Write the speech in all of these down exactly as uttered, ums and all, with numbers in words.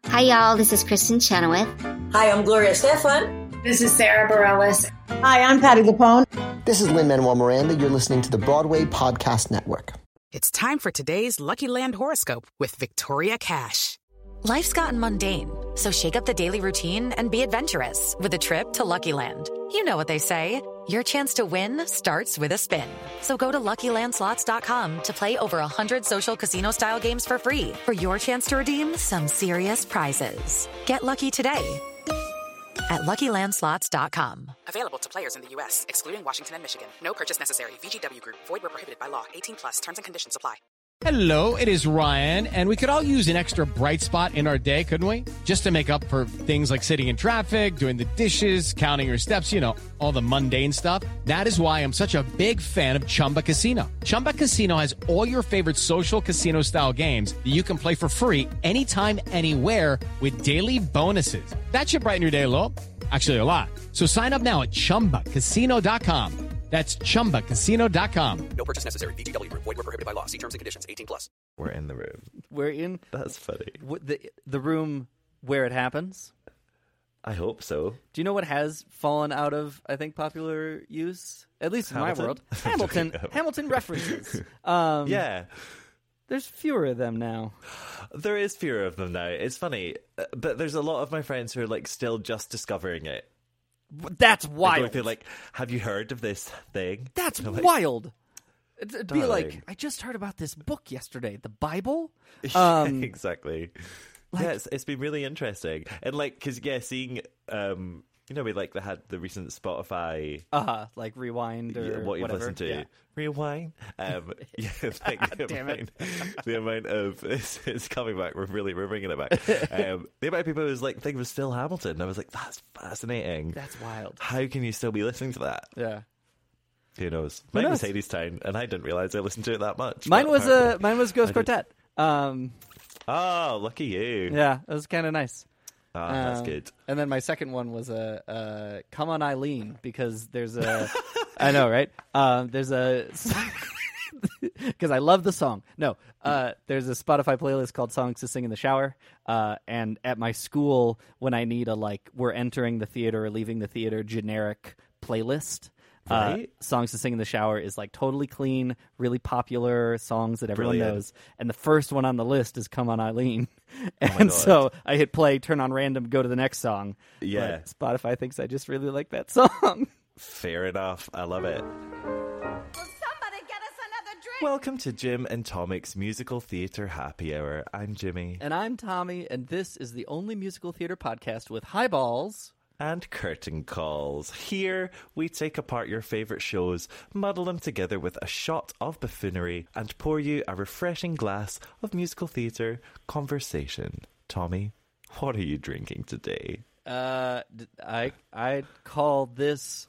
Hi, y'all. This is Kristen Chenoweth. Hi, I'm Gloria Estefan. This is Sarah Bareilles. Hi, I'm Patti LuPone. This is Lin-Manuel Miranda. You're listening to the Broadway Podcast Network. It's time for today's Lucky Land horoscope with Victoria Cash. Life's gotten mundane, so shake up the daily routine and be adventurous with a trip to Lucky Land. You know what they say. Your chance to win starts with a spin. So go to Lucky Land Slots dot com to play over one hundred social casino-style games for free for your chance to redeem some serious prizes. Get lucky today at Lucky Land Slots dot com. Available to players in the U S, excluding Washington and Michigan. No purchase necessary. V G W Group. Void where prohibited by law. eighteen plus. Terms and conditions apply. Hello, it is Ryan, and we could all use an extra bright spot in our day, couldn't we? Just to make up for things like sitting in traffic, doing the dishes, counting your steps, you know, all the mundane stuff. That is why I'm such a big fan of Chumba Casino. Chumba Casino has all your favorite social casino-style games that you can play for free anytime, anywhere with daily bonuses. That should brighten your day a little. Actually, a lot. So sign up now at Chumba Casino dot com. That's Chumba Casino dot com. No purchase necessary. V G W Group. Void where prohibited by law. See terms and conditions. eighteen plus. We're in the room. We're in... That's funny. w- The, the room where it happens. I hope so. Do you know what has fallen out of, I think, popular use? At least in Hamilton? my world. Hamilton. Hamilton references. Um, Yeah. There's fewer of them now. There is fewer of them now. It's funny, uh, but there's a lot of my friends who are like still just discovering it. That's They're wild. going through, like, have you heard of this thing? That's like, wild. It'd, it'd be like, Darling. I just heard about this book yesterday, the Bible. Um, exactly. like- yeah, it's, it's been really interesting. And, like, because, yeah, seeing, um, you know, we, like, they had the recent Spotify... uh, like Rewind or Yeah, what you've whatever. listened to. Yeah. Rewind. Um, yeah, like, the, Damn it. amount, the amount of it's, it's coming back. We're really we're bringing it back. Um, the amount of people who was like think it was still Hamilton. I was like, that's fascinating. That's wild. How can you still be listening to that? Yeah. Who knows? Who Mine knows? was Hadestown, and I didn't realize I listened to it that much. Mine but was uh, apparently- mine was Ghost I did. Quartet. Um, Oh, lucky you. yeah, it was kind of nice. Ah, that's Um, good. And then my second one was a uh, uh, "Come on, Eileen," because there's a, I know, right? Um, there's a, because I love the song. No, uh, there's a Spotify playlist called "Songs to Sing in the Shower," uh, and at my school, when I need a like, we're entering the theater or leaving the theater generic playlist. Uh, Right. Songs to Sing in the Shower is like totally clean, really popular songs that everyone Brilliant. knows. And the first one on the list is Come on, Eileen. And God. so I hit play, turn on random, go to the next song. Yeah. But Spotify thinks I just really like that song. Fair enough. I love it. Welcome to Jim and Tomic's Musical Theatre Happy Hour. I'm Jimmy. And I'm Tommy, and this is the only musical theater podcast with highballs. And curtain calls. Here, we take apart your favourite shows, muddle them together with a shot of buffoonery, and pour you a refreshing glass of musical theatre conversation. Tommy, what are you drinking today? Uh, d- I I'd call this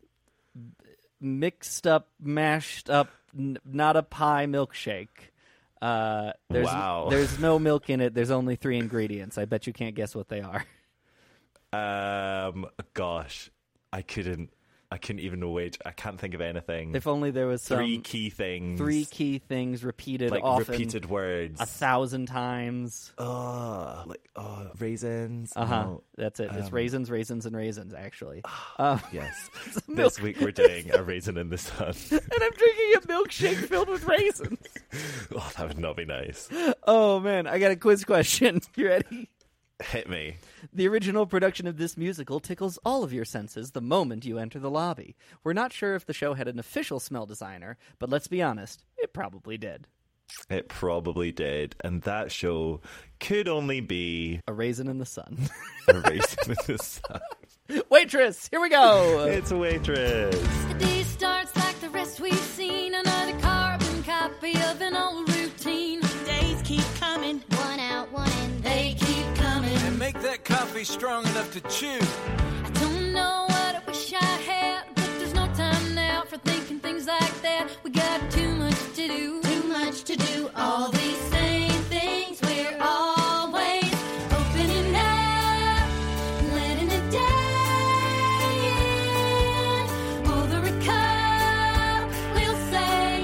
mixed up, mashed up, n- not a pie milkshake. Uh, there's, Wow. There's no milk in it. There's only three ingredients. I bet you can't guess what they are. Um, gosh, I couldn't, I couldn't even wait. I can't think of anything. If only there was some Three key things. three key things repeated like often, repeated words. a thousand times. Oh, like oh, raisins. Uh huh. No. That's it. It's Um, raisins, raisins, and raisins. Actually, um, Yes. milk. This week we're doing a raisin in the sun. and I'm drinking a milkshake filled with raisins. Oh, that would not be nice. Oh man, I got a quiz question. You ready? Hit me. The original production of this musical tickles all of your senses the moment you enter the lobby. We're not sure if the show had an official smell designer, but let's be honest, it probably did. It probably did. And that show could only be A Raisin in the Sun. a raisin in the sun. Waitress, here we go. It's a waitress. The day starts like the rest we've seen, another carbon copy of an old routine. Days keep coming, one out, one in, they keep coming. And make that coffee strong enough to chew. I don't know what I wish I had, but there's no time now for thinking things like that. We got too much to do, too much to do. All these same things, we're always opening up, letting a day in. Over a cup, we'll say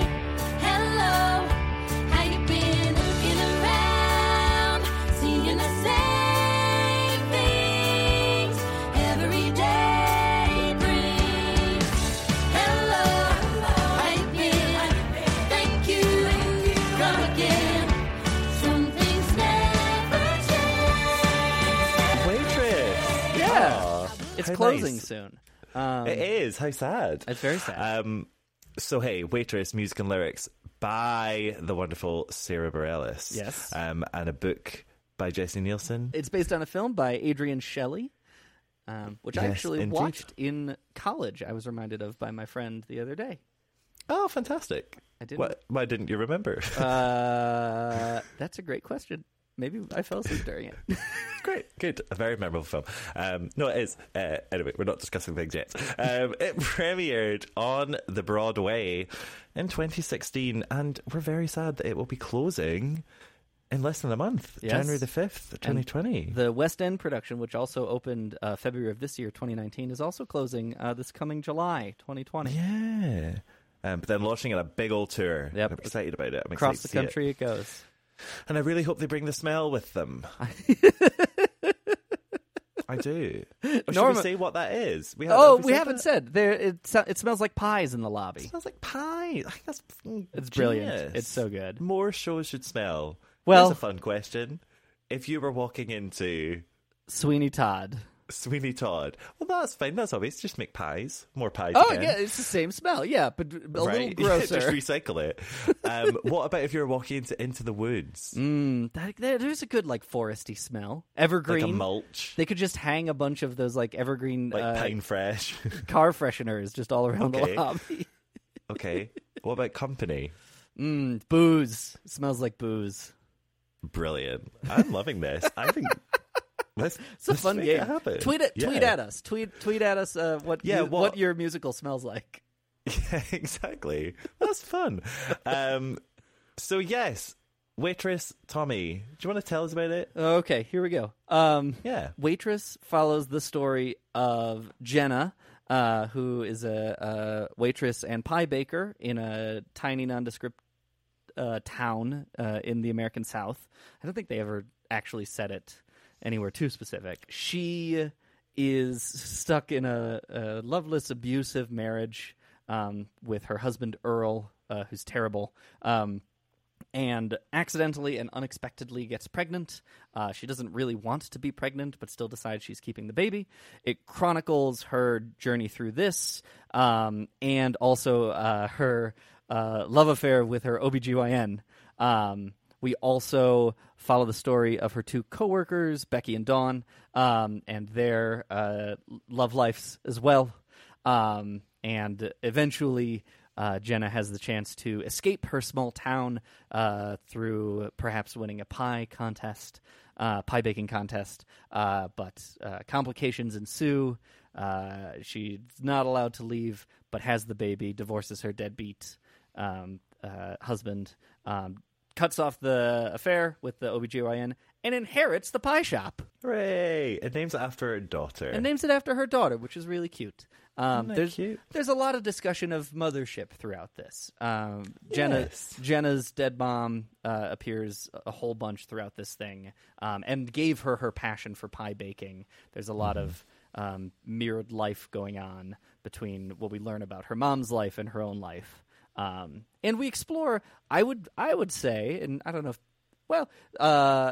hello. How you been? Looking around, seeing the same it's How closing nice. soon. Um, It is. How sad. It's very sad. Um, so, hey, Waitress, music and lyrics by the wonderful Sarah Bareilles. Yes. Um, and a book by Jesse Nielsen. It's based on a film by Adrian Shelley, um, which I Yes, actually indeed. watched in college. I was reminded of by my friend the other day. Oh, fantastic. I didn't. What, why didn't you remember? Uh, that's a great question. Maybe I fell asleep during it. Great, good. A very memorable film. Um, no, it is. Uh, anyway, we're not discussing things yet. Um, it premiered on the Broadway in twenty sixteen, and we're very sad that it will be closing in less than a month, Yes. January the fifth, twenty twenty. The West End production, which also opened uh, February of this year, twenty nineteen, is also closing uh, this coming July, twenty twenty. Yeah. Um, but then launching on a big old tour. Yep. I'm excited about it. I'm Across the excited to see country it, goes. it. And I really hope they bring the smell with them. I do. Or should Norma- we say what that is? We Oh, have we said haven't that? said. There, it, so- it smells like pies in the It lobby. smells like pie. I think that's fucking It's brilliant. genius. It's so good. More shows should smell. Well- Here's a fun question. If you were walking into Sweeney Todd. Sweeney Todd, well, that's fine. That's obvious. Just make pies. More pies. Oh, again. yeah, it's the same smell. Yeah, but a Right? little grosser. Just recycle it. Um, what about if you were walking into, into the woods? Mm, that, that, there's a good, like, foresty smell. Evergreen. Like a mulch. They could just hang a bunch of those, like, evergreen Like uh, pine fresh. car fresheners just all around Okay. the lobby. Okay. What about company? Mm, booze. It smells like booze. Brilliant. I'm loving this. I think let's, It's a let's fun make game. it happen. Tweet it. Tweet Yeah. at us. Tweet tweet at us uh, what Yeah, mu- what- what your musical smells like. Yeah, exactly. That's fun. Um, so yes, Waitress, Tommy, do you want to tell us about it? Okay, here we go. Um, Yeah. Waitress follows the story of Jenna, uh, who is a, a waitress and pie baker in a tiny, nondescript uh, town uh, in the American South. I don't think they ever actually said it anywhere too specific. She is stuck in a, a loveless, abusive marriage um, with her husband, Earl, uh, who's terrible. Um and accidentally and unexpectedly gets pregnant. Uh, she doesn't really want to be pregnant, but still decides she's keeping the baby. It chronicles her journey through this, um, and also uh, her uh, love affair with her O B G Y N. Um, we also follow the story of her two coworkers, Becky and Dawn, um, and their uh, love lives as well. Um, and eventually... Uh, Jenna has the chance to escape her small town uh, through perhaps winning a pie contest, uh, pie baking contest, uh, but uh, complications ensue. Uh, she's not allowed to leave, but has the baby, divorces her deadbeat um, uh, husband, um, cuts off the affair with the O B G Y N, and inherits the pie shop. Hooray! It names it after her daughter. And names it after her daughter, which is really cute. Um, Isn't that there's cute? there's a lot of discussion of mothership throughout this. Um, Jenna Yes. Jenna's dead mom uh, appears a whole bunch throughout this thing, um, and gave her her passion for pie baking. There's a lot Mm-hmm. of um, mirrored life going on between what we learn about her mom's life and her own life, um, and we explore. I would I would say, and I don't know, if, well, uh,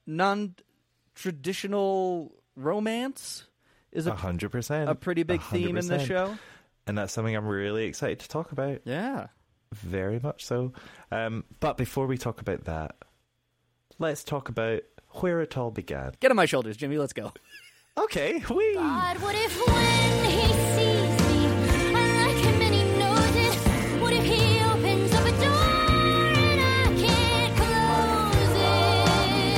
non-traditional romance is A a hundred percent. a pretty big A hundred theme in the percent. show. And that's something I'm really excited to talk about. Yeah. Very much so. Um, but before we talk about that, let's talk about where it all began. Get on my shoulders, Jimmy. Let's go. Okay, wee. God, what if when he sees me, I like him and he knows it? What if he opens up a door and I can't close it?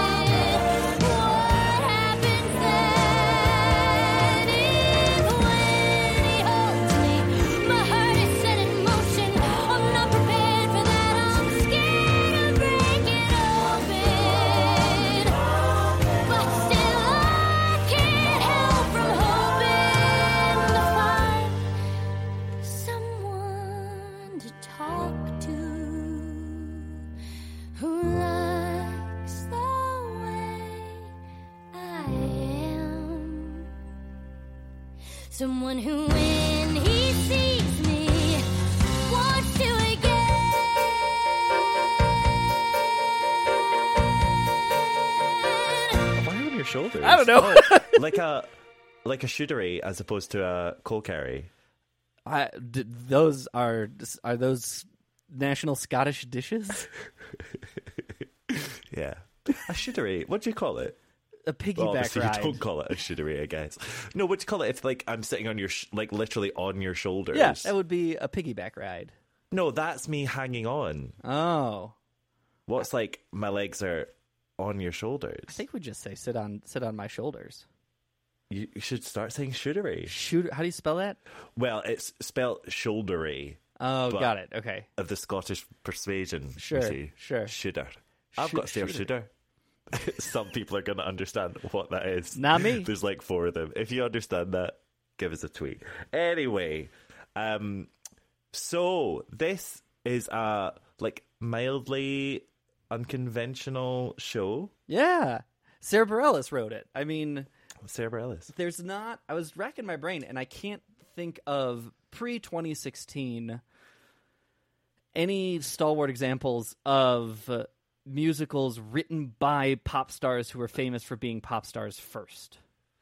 What happens then? If when he holds me, my heart is set in motion. I'm not prepared for that. I'm scared of breaking open, but still I can't help from hoping to find someone to talk to who likes the way I am. Someone who, when he sees me, wants to again. Why on your shoulders? I don't know. Oh, like a like a shootery as opposed to a coal carry. I, d- those are are those national Scottish dishes? Yeah, a shootery. What do you call it? A piggyback Well, obviously ride. you don't call it a shootery, I guess. No, what do you call it if like I'm sitting on your sh- like literally on your shoulders? Yeah, that would be a piggyback ride. No, that's me hanging on. Oh, What's like my legs are on your shoulders? I think we just say sit on sit on my shoulders. You, you should start saying shootery. Shoot, how do you spell that? Well, it's spelled shouldery. Oh, But- got it. Okay. Of the Scottish persuasion. you Sure, see. sure. Shooter. I've Shoot- got to say a shooter. shooter. Some people are going to understand what that is. Not me. There's like four of them. If you understand that, give us a tweet. Anyway, um, so this is a like mildly unconventional show. Yeah. Sarah Bareilles wrote it. I mean, Sarah Bareilles. there's not. I was racking my brain, and I can't think of pre twenty sixteen any stalwart examples of uh, musicals written by pop stars who were famous for being pop stars first.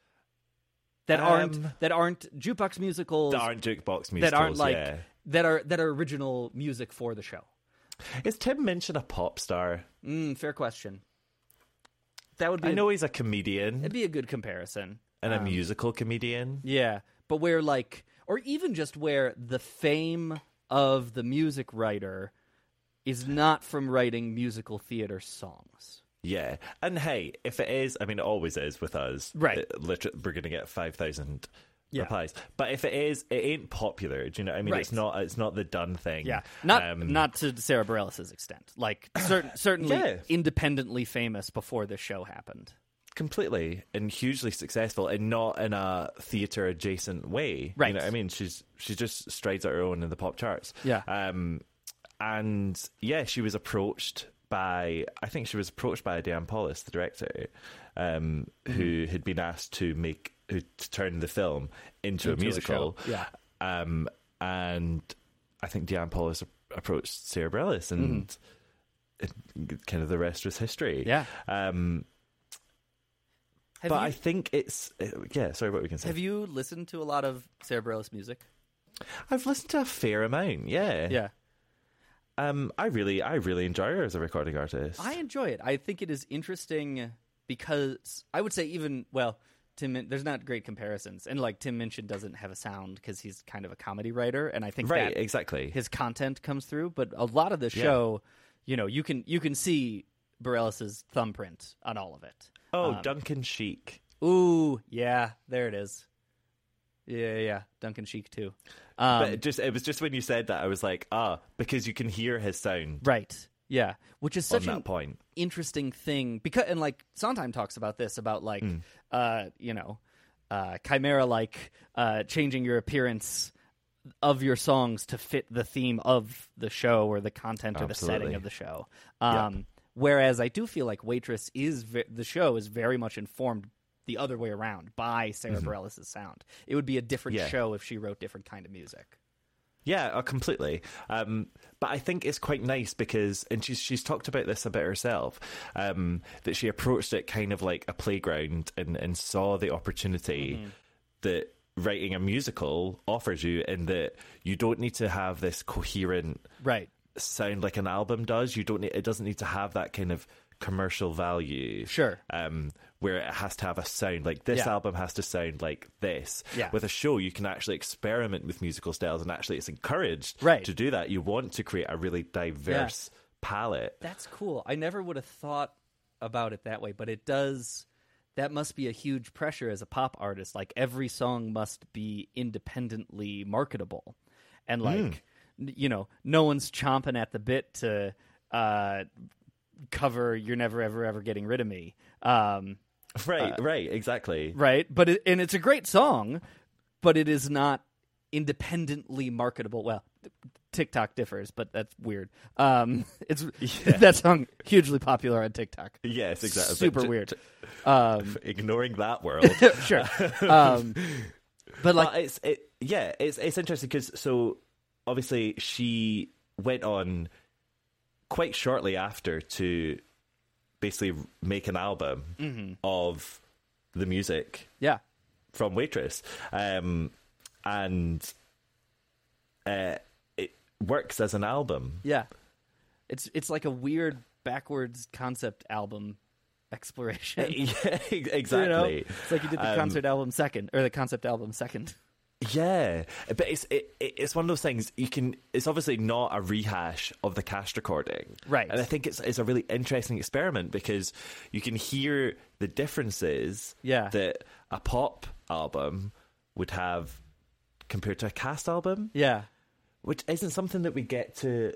That aren't Um, that aren't jukebox musicals. That aren't jukebox musicals. that aren't like yeah. that are that are original music for the show. Is Tim Minchin a pop star? Mm, fair question. That would be. I a- know he's a comedian it'd be a good comparison. and a Um, musical comedian. Yeah, but where like, or even just where the fame of the music writer is not from writing musical theater songs. Yeah, and hey, if it is, I mean, it always is with us. Right. It, liter- we're going to get five thousand Yeah. replies. But if it is, it ain't popular. Do you know what I mean? Right. It's not. It's not the done thing. Yeah, not Um, not to Sarah Bareilles' extent. Like cer- certainly Yeah. independently famous before this show happened. completely and hugely successful, and not in a theater adjacent way. Right. You know what I mean? She's she just strides at her own in the pop charts. Yeah. Um, and yeah, she was approached by I think she was approached by Diane Paulus, the director, um, who had been asked to make who to turn the film into, Into a a musical. show, yeah. Um, and I think Diane Paulus approached Sarah Bareilles, and it, kind of the rest was history. Yeah. Um, Have but you, I think it's uh, yeah. Sorry, what we can say. have you listened to a lot of Sarah Bareilles music? I've listened to a fair amount. Yeah. Yeah. Um, I really, I really enjoy her as a recording artist. I enjoy it. I think it is interesting because I would say even well, Tim. Min- There's not great comparisons, and like Tim Minchin doesn't have a sound because he's kind of a comedy writer, and I think right, that exactly. his content comes through. But a lot of the Yeah. show, you know, you can you can see Bareilles' thumbprint on all of it. oh, um, Duncan Sheik. Ooh, yeah, there it is. Yeah, yeah, Duncan Sheik too. Um, But it just it was just when you said that I was like, ah, because you can hear his sound right, yeah, which is on such that an point. interesting thing because and like Sondheim talks about this about like Mm. uh you know uh chimera like uh changing your appearance of your songs to fit the theme of the show or the content or the setting Absolutely. of the show. Um whereas I do feel like Waitress is ve- the show is very much informed the other way around by Sarah Bareilles' sound. It would be a different Mm-hmm. Yeah. show if she wrote different kind of music. Yeah, uh, completely. Um, but I think it's quite nice because, and she's she's talked about this a bit herself, um, that she approached it kind of like a playground and, and saw the opportunity Mm-hmm. that writing a musical offers you, and that you don't need to have this coherent Right. sound like an album does. You don't need, it doesn't need to have that kind of commercial value. Sure. Um, where it has to have a sound like this Yeah. album has to sound like this. Yeah. With a show, you can actually experiment with musical styles, and actually, it's encouraged Right. to do that. You want to create a really diverse palette. That's cool. I never would have thought about it that way, but it does. That must be a huge pressure as a pop artist. Like every song must be independently marketable, and like Mm. n- you know, no one's chomping at the bit to uh, cover "You're Never Ever Ever Getting Rid of Me." Um, Right, right, exactly. right? But it, and it's a great song, but it is not independently marketable. Well, TikTok differs, but that's weird. Um, it's that song hugely popular on TikTok. Yes, exactly. Super But j- weird. j- Um, ignoring that world. sure. Um, but like, But it's it, yeah, it's it's interesting because so obviously she went on quite shortly after to basically make an album Mm-hmm. of the music yeah, from Waitress, um, and uh, it works as an album. Yeah, it's it's like a weird backwards concept album exploration. Yeah, exactly. You know? It's like you did the Um, concert album second, or the concept album second. Yeah, but it's it, it's one of those things you can. It's obviously not a rehash of the cast recording, Right. And I think it's it's a really interesting experiment because you can hear the differences Yeah. that a pop album would have compared to a cast album, Yeah, which isn't something that we get to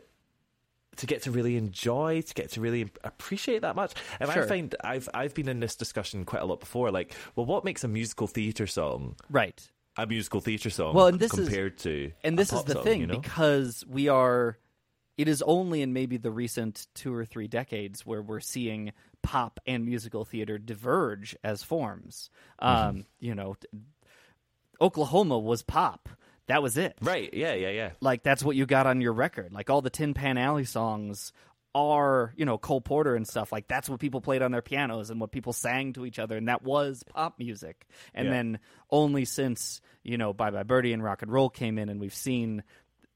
to get to really enjoy, to get to really appreciate that much. And Sure. I find I've I've been in this discussion quite a lot before. Like, well, what makes a musical theatre song right. a musical theatre song Well, and this is- compared to And a this is pop the song, thing, you know? because we are, it is only in maybe the recent two or three decades where we're seeing pop and musical theater diverge as forms. Mm-hmm. Um, you know, t- Oklahoma was pop. That was it. Right, yeah, yeah, yeah. Like, that's what you got on your record. Like, all the Tin Pan Alley songs are, you know, Cole Porter and stuff. Like, that's what people played on their pianos and what people sang to each other, and that was pop music. And Yeah. then only since, you know, Bye Bye Birdie and rock and roll came in and we've seen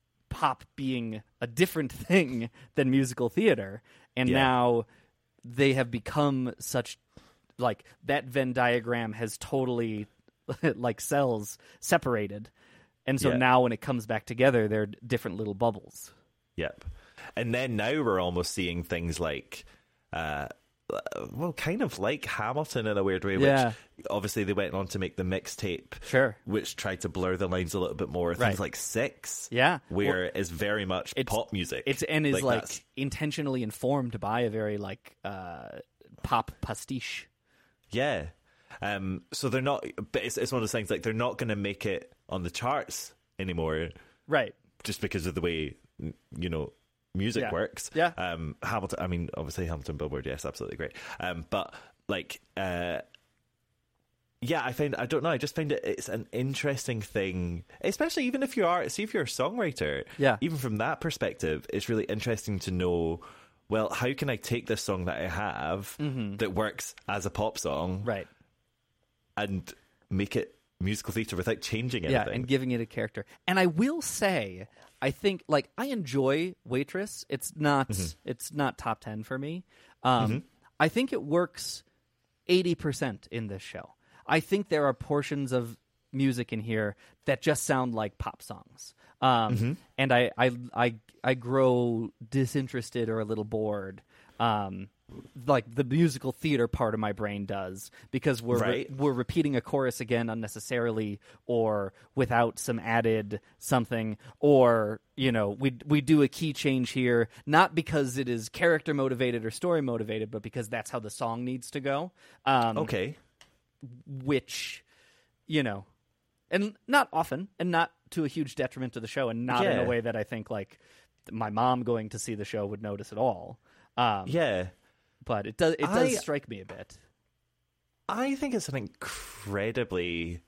pop being a different thing than musical theater, and Yeah. now they have become such, like, that Venn diagram has totally, like, cells separated. And so Yeah. now when it comes back together, they're different little bubbles. Yep. And then now we're almost seeing things like, uh, well, kind of like Hamilton in a weird way, Yeah. which obviously they went on to make the mixtape, Sure. which tried to blur the lines a little bit more. Right. Things like Six, Yeah. where Well, it's very much it's- pop music. It's and is like, that's- intentionally informed by a very like uh, pop pastiche. Yeah. Um, so they're not, but it's, it's one of those things like they're not going to make it on the charts anymore Right. just because of the way, you know, music Yeah. works. Yeah. Um, Hamilton, I mean, obviously Hamilton, Billboard, yes, absolutely great. Um, but like, uh, yeah, I find, I don't know, I just find it, it's an interesting thing, especially even if you are, see if you're a songwriter, Yeah. even from that perspective, it's really interesting to know, well, how can I take this song that I have that works as a pop song Right. and make it musical theatre without changing anything? Yeah, and giving it a character. And I will say, I think like I enjoy Waitress. It's not it's not top ten for me. Um, I think it works eighty percent in this show. I think there are portions of music in here that just sound like pop songs. Um, and I, I I I grow disinterested or a little bored. Um, like the musical theater part of my brain does, because we're re- Right. we're repeating a chorus again unnecessarily or without some added something, or you know we we do a key change here not because it is character motivated or story motivated, but because that's how the song needs to go. Um, Okay. which you know, and not often, and not to a huge detriment to the show, and not in Yeah. a way that I think like my mom going to see the show would notice at all. Um, Yeah. but it does it does I- strike me a bit. I think it's an incredibly.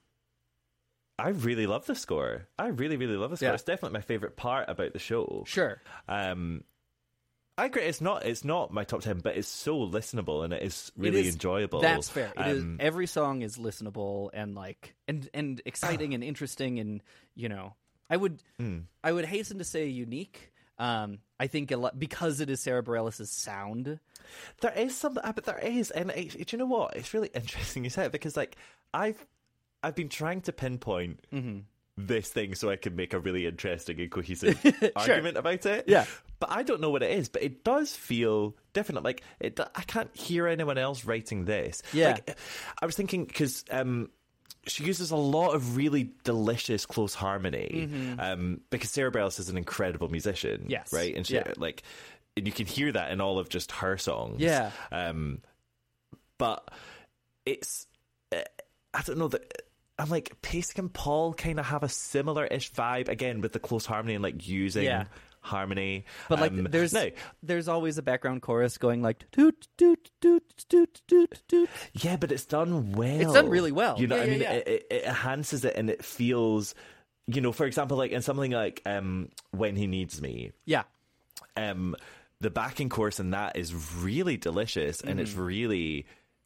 I really love the score. I really, really love the score. Yeah. It's definitely my favorite part about the show. Sure. Um, I agree. It's not. It's not my top ten, but it's so listenable and it is really It is- enjoyable. That's fair. It is Um, every song is listenable and like and and exciting and interesting, and you know, I would Hmm. I would hasten to say unique. Um, I think a lot because it is Sarah Bareilles' sound. There is something, but there is, and it, do you know what? It's really interesting you said it because, like, I've I've been trying to pinpoint Mm-hmm. this thing so I can make a really interesting and cohesive argument about it. Yeah. But I don't know what it is. But it does feel different. Like, it, I can't hear anyone else writing this. Yeah. Like, I was thinking because um, she uses a lot of really delicious close harmony. Um, because Sarah Bareilles is an incredible musician. Yes. Right. And she Yeah. like. And you can hear that in all of just her songs. Yeah. Um, but it's, uh, I don't know, that I'm like, Pasek and Paul kind of have a similar-ish vibe, again, with the close harmony and like using Yeah. harmony. But like Um, there's no, there's always a background chorus going like toot toot toot toot toot toot. yeah, but it's done well. It's done really well. You know, Yeah, I yeah, mean, yeah. It, it, it enhances it and it feels, you know, for example, like in something like um, When He Needs Me, Yeah. um, the backing chorus in that is really delicious and it's really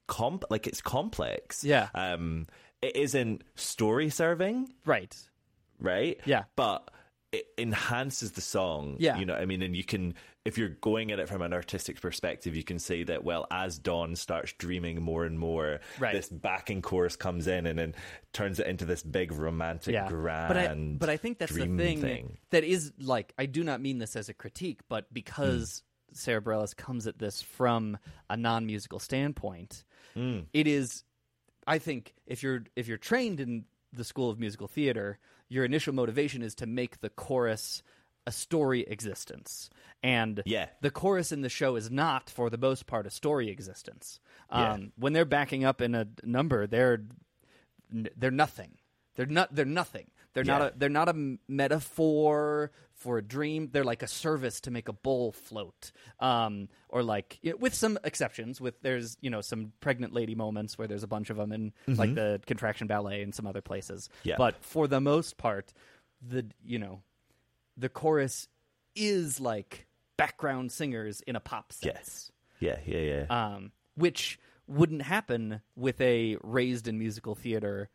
comp like it's complex. Yeah. Um, it isn't story serving, Right. right? Yeah. But it enhances the song. Yeah. You know what I mean? And you can, if you're going at it from an artistic perspective, you can say that, well, as Dawn starts dreaming more and more, Right. this backing chorus comes in and then turns it into this big romantic, Yeah. grand But I, but I think that's the dream thing, thing. that is, like, I do not mean this as a critique, but because Mm. Sarah Bareilles comes at this from a non-musical standpoint, Mm. it is, I think, if you're if you're trained in the School of Musical Theater, your initial motivation is to make the chorus a story existence. And Yeah. the chorus in the show is not, for the most part, a story existence. Yeah. Um, when they're backing up in a number, they're they're nothing. They're not. They're nothing. They're Yeah. not. A, they're not a metaphor for a dream. They're like a service to make a bowl float, um, or like, you know, with some exceptions. With there's you know some pregnant lady moments where there's a bunch of them in like the Contraction Ballet and some other places. Yeah. But for the most part, the you know the chorus is like background singers in a pop sense. Yeah, yeah, yeah. Um, which wouldn't happen with a raised in musical theater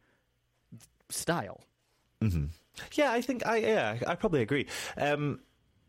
style. Yeah, I think I yeah, I probably agree. Um,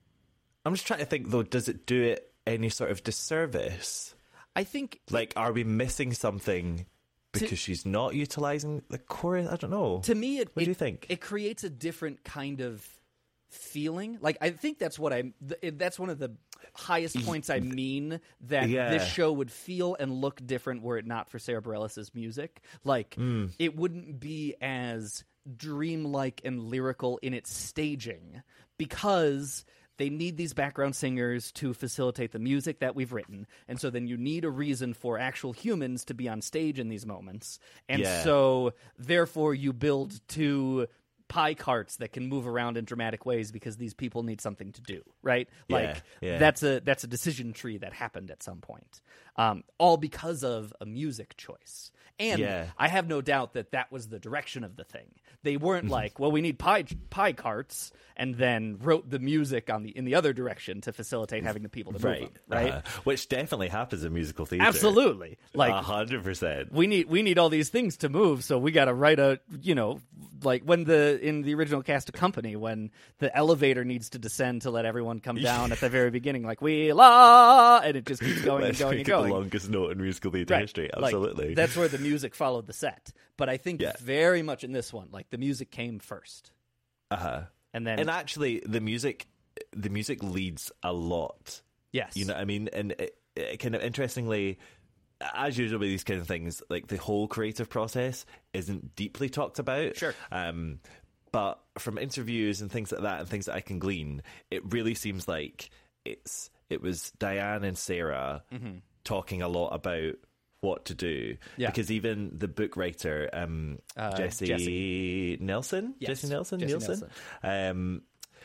I'm just trying to think though, does it do it any sort of disservice? I think Like, are we missing something because To- she's not utilizing the chorus? I don't know. to me, it, What it, do you think? It creates a different kind of feeling. Like, I think that's what I. th- That's one of the highest points I mean, that Yeah. this show would feel and look different were it not for Sarah Bareilles' music. Like, Mm. it wouldn't be as dreamlike and lyrical in its staging because they need these background singers to facilitate the music that we've written. And so then you need a reason for actual humans to be on stage in these moments. And Yeah. so therefore you build two pie carts that can move around in dramatic ways because these people need something to do, right? Yeah, Like yeah. that's a that's a decision tree that happened at some point. Um, all because of a music choice. And Yeah. I have no doubt that that was the direction of the thing. They weren't like, well, we need pie pie carts, and then wrote the music on the in the other direction to facilitate having the people to move Right, them, right? uh-huh. Which definitely happens in musical theater. Absolutely. Like a hundred percent. we need we need all these things to move, so we got to write a you know like when the in the original cast of Company, when the elevator needs to descend to let everyone come down at the very beginning, like we la, and it just keeps going and Let's going make and it going. the longest note in musical theater Right. history. Like, Absolutely. that's where the music followed the set. But I think Yeah. very much in this one, like the music came first, uh-huh. and then And actually, the music, the music leads a lot. yes, You know what I mean? And it, it kind of interestingly, as usual with these kind of things, like the whole creative process isn't deeply talked about. Sure. Um, but from interviews and things like that, and things that I can glean, it really seems like it's it was Diane and Sarah talking a lot about what to do. Yeah. Because even the book writer, um, Uh, Jessie, Jessie. Nelson, Yes, Jessie Nelson, Jessie Nielsen, um,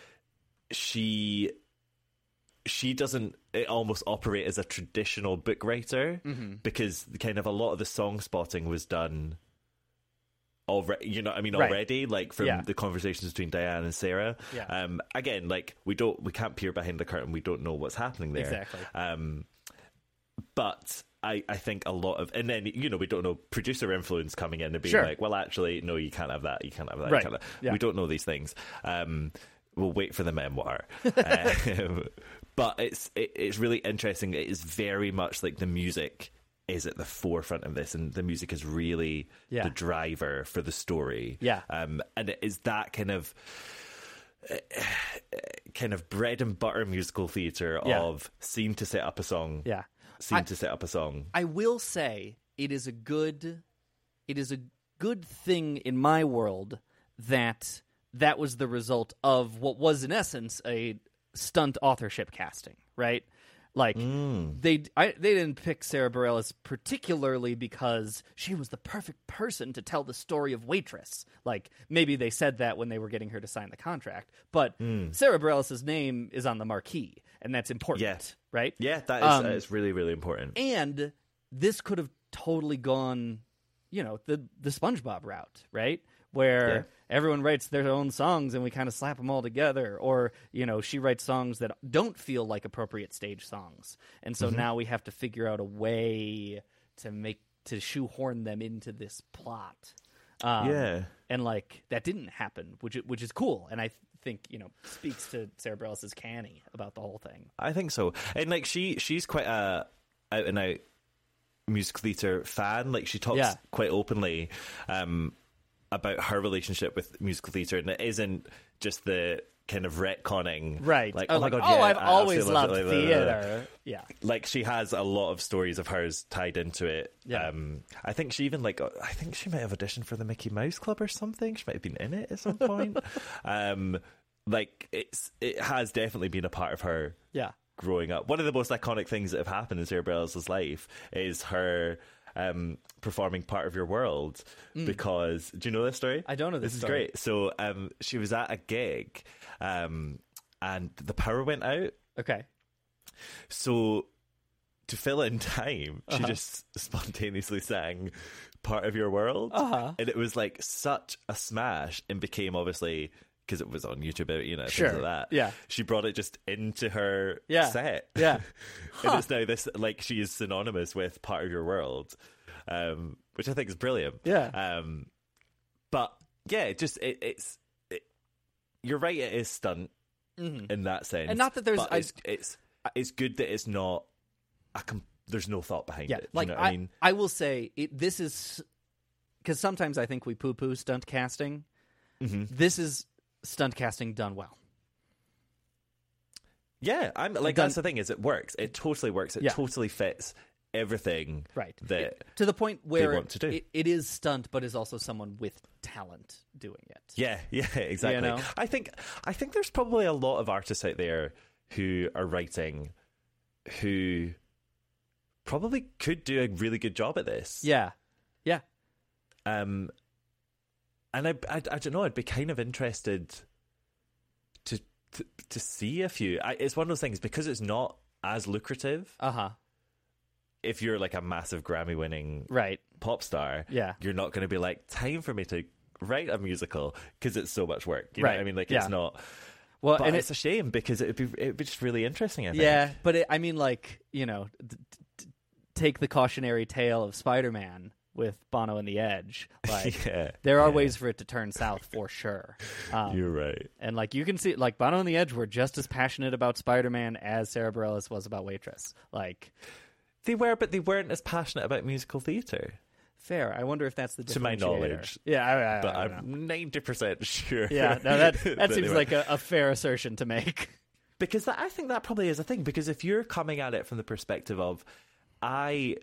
she she doesn't it almost operate as a traditional book writer Mm-hmm. because kind of a lot of the song spotting was done already, you know what I mean, Right. already, like from Yeah. the conversations between Diane and Sarah. Yeah. Um, again, like we don't, we can't peer behind the curtain. We don't know what's happening there. Exactly. Um, but I, I think a lot of, and then, you know, we don't know producer influence coming in and being Sure. like, well, actually, no, you can't have that. You can't have that. Right. You can't have that. Yeah. We don't know these things. Um, we'll wait for the memoir. um, but it's, it, it's really interesting. It is very much like the music is at the forefront of this, and the music is really Yeah. the driver for the story. Yeah. Um, and it is that kind of uh, kind of bread and butter musical theatre Yeah. of scene to set up a song, yeah. scene I- to set up a song. I will say it is a good it is a good thing in my world that that was the result of what was in essence a stunt authorship casting, right? Like they I, they didn't pick Sarah Bareilles particularly because she was the perfect person to tell the story of Waitress. Like maybe they said that when they were getting her to sign the contract, but Sarah Bareilles' name is on the marquee, and that's important, Yeah. right? Yeah, that is Um, uh, it's really, really important. And this could have totally gone, you know, the the SpongeBob route, right? Where Yeah. everyone writes their own songs and we kind of slap them all together. Or, you know, she writes songs that don't feel like appropriate stage songs. And so now we have to figure out a way to make to shoehorn them into this plot. Um, Yeah. and like that didn't happen, which which is cool, and I think you know speaks to Sarah Bareilles' canny about the whole thing. I think so, and like she she's quite a out and out musical theatre fan. Like she talks Yeah. quite openly um, about her relationship with musical theatre, and it isn't just the kind of retconning, Right. Like, Oh, oh, my like, god, oh, yeah, I've I always absolutely loved love it, like, blah, blah, blah. theater. Yeah. Like she has a lot of stories of hers tied into it. Yeah. Um, I think she even like I think she might have auditioned for the Mickey Mouse Club or something. She might have been in it at some point. um, like it's it has definitely been a part of her. Yeah. Growing up, one of the most iconic things that have happened in Sarah Bareilles' life is her um, performing "Part of Your World." Mm. Because do you know this story? I don't know this This story. is great. So um, she was at a gig, um, and the power went out. Okay. So to fill in time, she Uh-huh. just spontaneously sang "Part of Your World," Uh-huh. and it was like such a smash, and became obviously. Because it was on YouTube, you know, Sure. things like that. Yeah. She brought it just into her Yeah. set. Yeah. And Huh. it's now this, like, she is synonymous with "Part of Your World," um, which I think is brilliant. Yeah. Um, but yeah, it just it, it's it, you're right. It is stunt Mhm. in that sense, And not that there's- but I- it's, it's it's good that it's not. A com- there's no thought behind Yeah. it. Do Like you know what I, I mean? I will say it, this is because sometimes I think we poo poo stunt casting. Mhm. This is stunt casting done well. Yeah, I'm like Done- that's the thing is it works. It totally works. It Yeah. totally fits everything Right. that It- to the point where want to do. It, it is stunt, but is also someone with talent doing it. Yeah, yeah, exactly. know? I think I think there's probably a lot of artists out there who are writing who probably could do a really good job at this. Yeah. Yeah. Um and I, I, I don't know, I'd be kind of interested to to, to see a few. I, it's one of those things because it's not as lucrative. Uh huh. If you're like a massive Grammy winning Right. pop star, Yeah. you're not going to be like, time for me to write a musical because it's so much work. You know Right. what I mean? Like Yeah. it's not. Well, But and it's a shame because it'd be it'd be just really interesting. I think. Yeah, but it, I mean, like you know, d- d- take the cautionary tale of Spider-Man with Bono and the Edge. Like, Yeah, there are yeah. ways for it to turn south for sure. Um, You're right. And like you can see, like Bono and the Edge were just as passionate about Spider-Man as Sarah Bareilles was about Waitress. Like They were, but they weren't as passionate about musical theatre. fair. I wonder if that's the To my differentiator. knowledge. Yeah, I, I, But I don't know. I'm ninety percent sure. Yeah, no, that that that seems they were. like a, a fair assertion to make. Because that, I think that probably is a thing. Because if you're coming at it from the perspective of, I,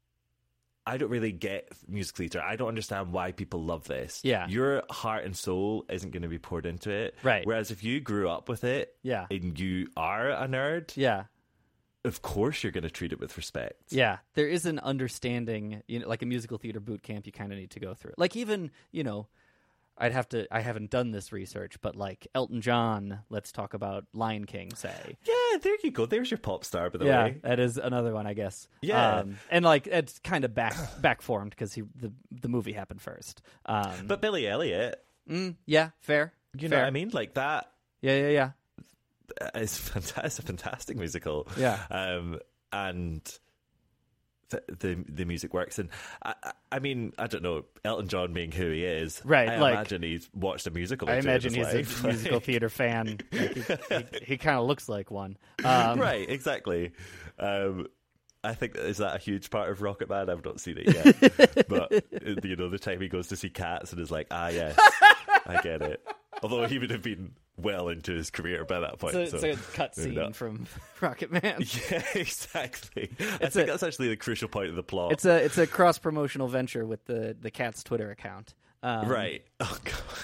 I don't really get music theatre. I don't understand why people love this. Yeah. Your heart and soul isn't going to be poured into it. Right. Whereas if you grew up with it, Yeah. and you are a nerd, Yeah. of course you're going to treat it with respect. Yeah, there is an understanding, you know, like a musical theater boot camp you kind of need to go through. Like even, you know, I'd have to, I haven't done this research, but like Elton John, let's talk about Lion King, say. Yeah, there you go. There's your pop star, by the Yeah, way. that is another one, I guess. Yeah. Um, and like it's kind of back back formed because he the the movie happened first. Um, But Billy Elliot, mm, yeah, fair. you know fair. what I mean? Like that Yeah, yeah, yeah. is fantastic. It's a fantastic musical. Yeah. Um, and the, the the music works. And I, I- I mean, I don't know, Elton John being who he is, Right, I like- imagine he's watched a musical. or I two in imagine his he's life. a musical Like- theater fan. Like, he he, he kind of looks like one. Um, right, exactly. Um, I think is that a huge part of Rocket Man? I've not seen it yet, but you know, the time he goes to see Cats and is like, ah, yes, I get it. Although he would have been well into his career by that point. It's a, so it's a cut maybe scene not. from Rocket Man. Yeah, exactly. I It's think a- that's actually the crucial point of the plot. It's a it's a cross promotional venture with the the Cat's Twitter account. Um, right. Oh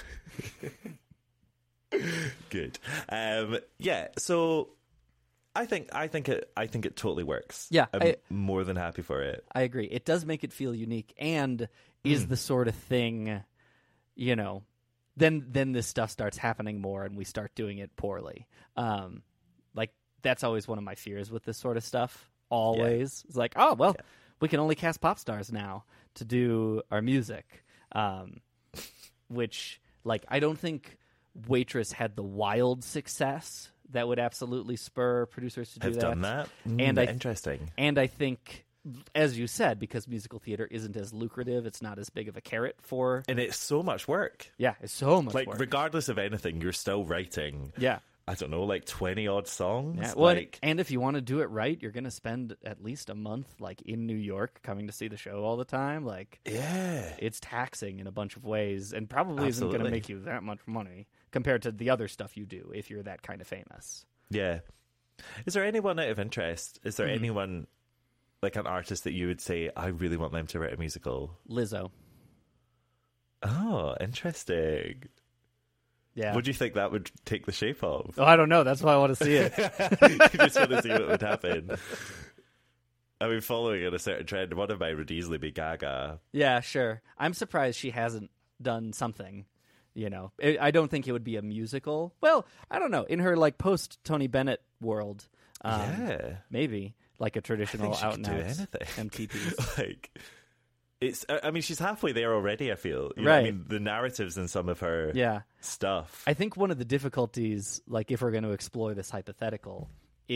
god. Good. Um, yeah. So I think I think it I think it totally works. Yeah, I'm I- more than happy for it. I agree. It does make it feel unique, and is Mm. the sort of thing, you know. Then then this stuff starts happening more, and we start doing it poorly. Um, like that's always one of my fears with this sort of stuff. Always, it's like, oh well, Yeah. we can only cast pop stars now to do our music. Um, which, like, I don't think Waitress had the wild success that would absolutely spur producers to do I've that. done that. Mm, And I- interesting. And I think as you said, because musical theater isn't as lucrative, it's not as big of a carrot for... And it's so much work. Yeah, it's so much like, work. regardless of anything, you're still writing, yeah. I don't know, like twenty-odd songs? Yeah. Well, like... and if you want to do it right, you're going to spend at least a month, like, in New York, coming to see the show all the time. Like, yeah, it's taxing in a bunch of ways, and probably Absolutely. isn't going to make you that much money compared to the other stuff you do if you're that kind of famous. Yeah. Is there anyone out of interest? Is there Mhm. anyone, like an artist that you would say, I really want them to write a musical? Lizzo. Oh, interesting. Yeah. What do you think that would take the shape of? Oh, I don't know. That's why I want to see it. You just want to see what would happen. I mean, following in a certain trend, one of mine would easily be Gaga. Yeah, sure. I'm surprised she hasn't done something. You know, I I don't think it would be a musical. Well, I don't know. In her like post Tony Bennett world, um, Yeah. maybe like a I traditional think she out could and do out anything. M T Ps. Like, it's. I I mean, she's halfway there already. I feel. You know, Right. I mean, the narratives in some of her Yeah. stuff. I think one of the difficulties, like if we're going to explore this hypothetical,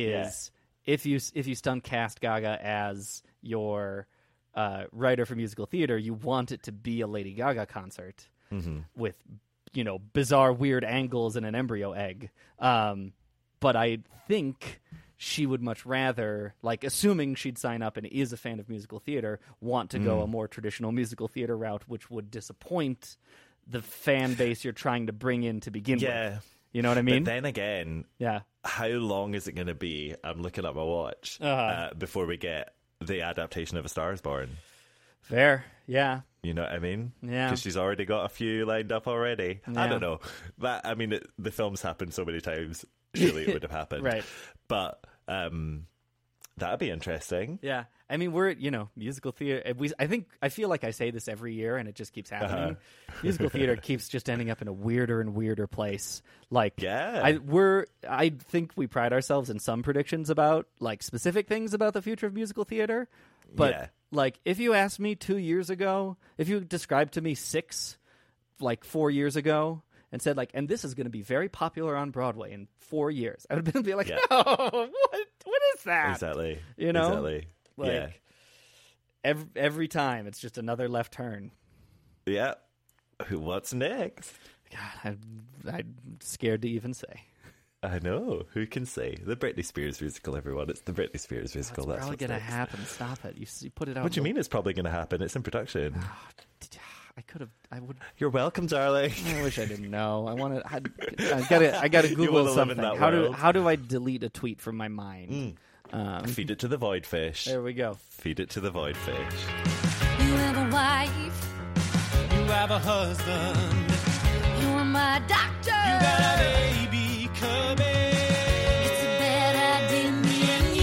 is if you if you stunt cast Gaga as your uh, writer for musical theater, you want it to be a Lady Gaga concert Mm-hmm. with, you know, bizarre, weird angles and an embryo egg. Um, but I think she would much rather, like, assuming she'd sign up and is a fan of musical theater, want to go Mm. a more traditional musical theater route, which would disappoint the fan base you're trying to bring in to begin Yeah. with. You know what I mean? But then again, yeah. how long is it going to be? I'm looking at my watch Uh-huh. uh, before we get the adaptation of A Star Is Born. Fair. Yeah. You know what I mean? Yeah. Because she's already got a few lined up already. I Yeah. don't know. That I mean, it, the film's happened so many times. Surely it would have happened. Right. But um, that'd be interesting. Yeah. I mean, we're, you know, musical theater. We, I think, I feel like I say this every year and it just keeps happening. Uh-huh. Musical theater keeps just ending up in a weirder and weirder place. Like, Yeah. I, we're, I think we pride ourselves in some predictions about, like, specific things about the future of musical theater. But, Yeah. like, if you asked me two years ago, if you described to me six, like, four years ago, and said, like, and this is going to be very popular on Broadway in four years, I would be like, Yeah. no, what, what is that? Exactly. You know? Exactly. Like, yeah. every, every time it's just another left turn. Yeah. What's next? God, I'm, I'm scared to even say. I know. Who can say? The Britney Spears musical, everyone. It's the Britney Spears musical. That's That's probably what's going to next. happen. Stop it. You, s- you put it out. What do you in the- mean it's probably going to happen? It's in production. I could have. I would. You're welcome, darling. I wish I didn't know. I want to. I, I gotta. I gotta You Google wanna live in something. that How do world. How do I delete a tweet from my mind? Um, Feed it to the void fish. there we go. Feed it to the void fish. You have a wife, You have a husband. you are my doctor. You got a baby coming. It's a bad idea, me and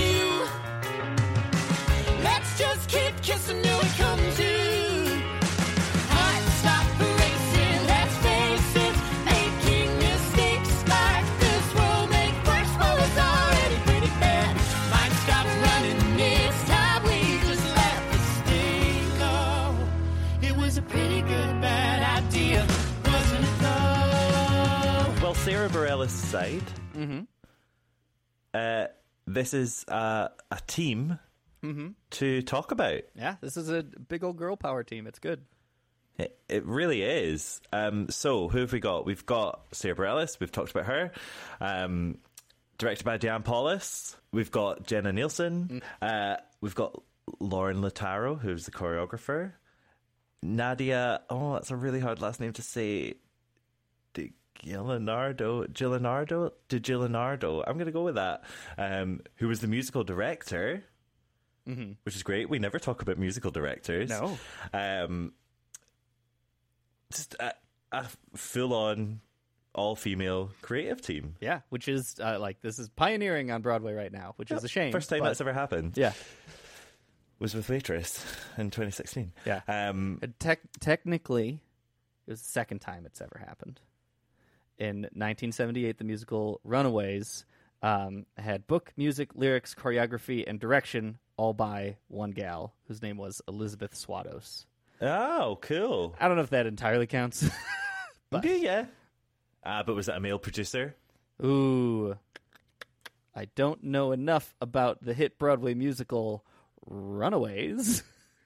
you. Let's just keep kissing till we come to. Heart stop racing, let's face it. Making mistakes like this will make worse. Well, it's already pretty bad. Might stop running. It's time we just let this thing go. It was a pretty good bad idea, wasn't it though? Well, Sarah Bareilles' side. Mm-hmm. Uh, this is uh, a team Mm-hmm. to talk about. Yeah, this is a big old girl power team. It's good. It, it really is. Um, so, who have we got? We've got Sarah Bareilles. We've talked about her. Um, directed by Diane Paulus. We've got Jenna Nielsen. Uh, we've got Lauren Lataro, who's the choreographer. Nadia. Oh, that's a really hard last name to say. De Gillenardo. Gillenardo? De Gillenardo. I'm going to go with that. Um, who was the musical director. Mm-hmm. Which is great. We never talk about musical directors. No. Um, just a, a full-on, all-female creative team. Yeah, which is uh, like this is pioneering on Broadway right now, which is a shame. First time but- that's ever happened. Yeah. Was with Waitress in twenty sixteen. Yeah. Um, Uh, Tec- technically, it was the second time it's ever happened. In nineteen seventy-eight, the musical Runaways um, had book, music, lyrics, choreography, and direction all by one gal whose name was Elizabeth Swados. oh, cool. I don't know if that entirely counts. But- yeah, yeah. Uh, but was it a male producer? Ooh. I don't know enough about the hit Broadway musical Runaways.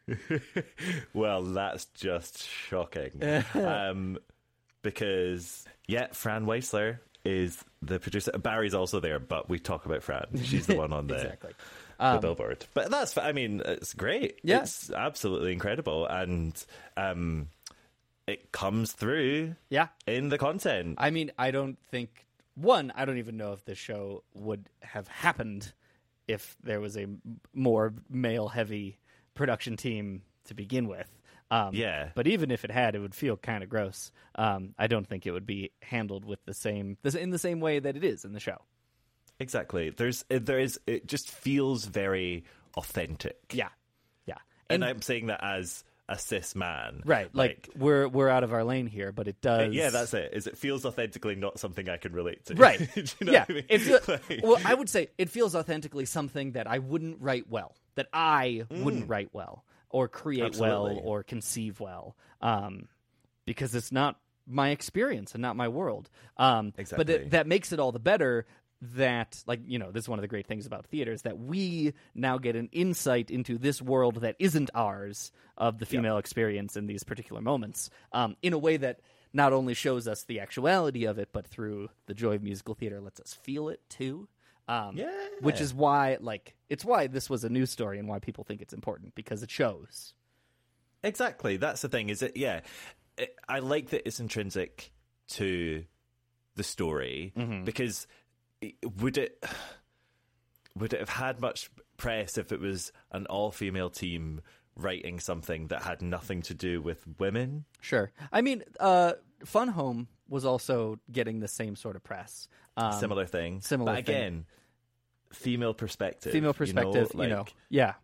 Well, that's just shocking. um, because, yeah, Fran Weisler is the producer. Barry's also there, but we talk about Fran. She's the one on the, Exactly. the Um, billboard. But that's, I mean, it's great. Yeah. It's absolutely incredible. And um, it comes through Yeah. in the content. I mean, I don't think one. I don't even know if this show would have happened if there was a m- more male-heavy production team to begin with. Um, Yeah. But even if it had, it would feel kind of gross. Um, I don't think it would be handled with the same this, in the same way that it is in the show. Exactly. There's, there is, it just feels very authentic. Yeah, yeah. And, I'm saying that as a cis man. Right, like, we're we're out of our lane here, but it does. Yeah, that's it. Is it feels authentically not something I can relate to. Right. Do you know yeah. what I mean? It feel- Like- well, I would say it feels authentically something that I wouldn't write well, that I wouldn't write well, or create Absolutely. well, or conceive well, um, because it's not my experience and not my world. Um, Exactly. But th- that makes it all the better that, like, you know, this is one of the great things about theater is that we now get an insight into this world that isn't ours of the female experience in these particular moments, um, in a way that not only shows us the actuality of it, but through the joy of musical theater lets us feel it too. Um, Yeah. Which is why, like, it's why this was a news story and why people think it's important, because it shows. Exactly. That's the thing. Is it? Yeah. It, I like that it's intrinsic to the story Mm-hmm. because it- would it would it have had much press if it was an all-female team writing something that had nothing to do with women? Sure. I mean, uh, Fun Home was also getting the same sort of press. Um, Similar thing. similar But thing. again, female perspective. female you know, perspective, you know, like, yeah.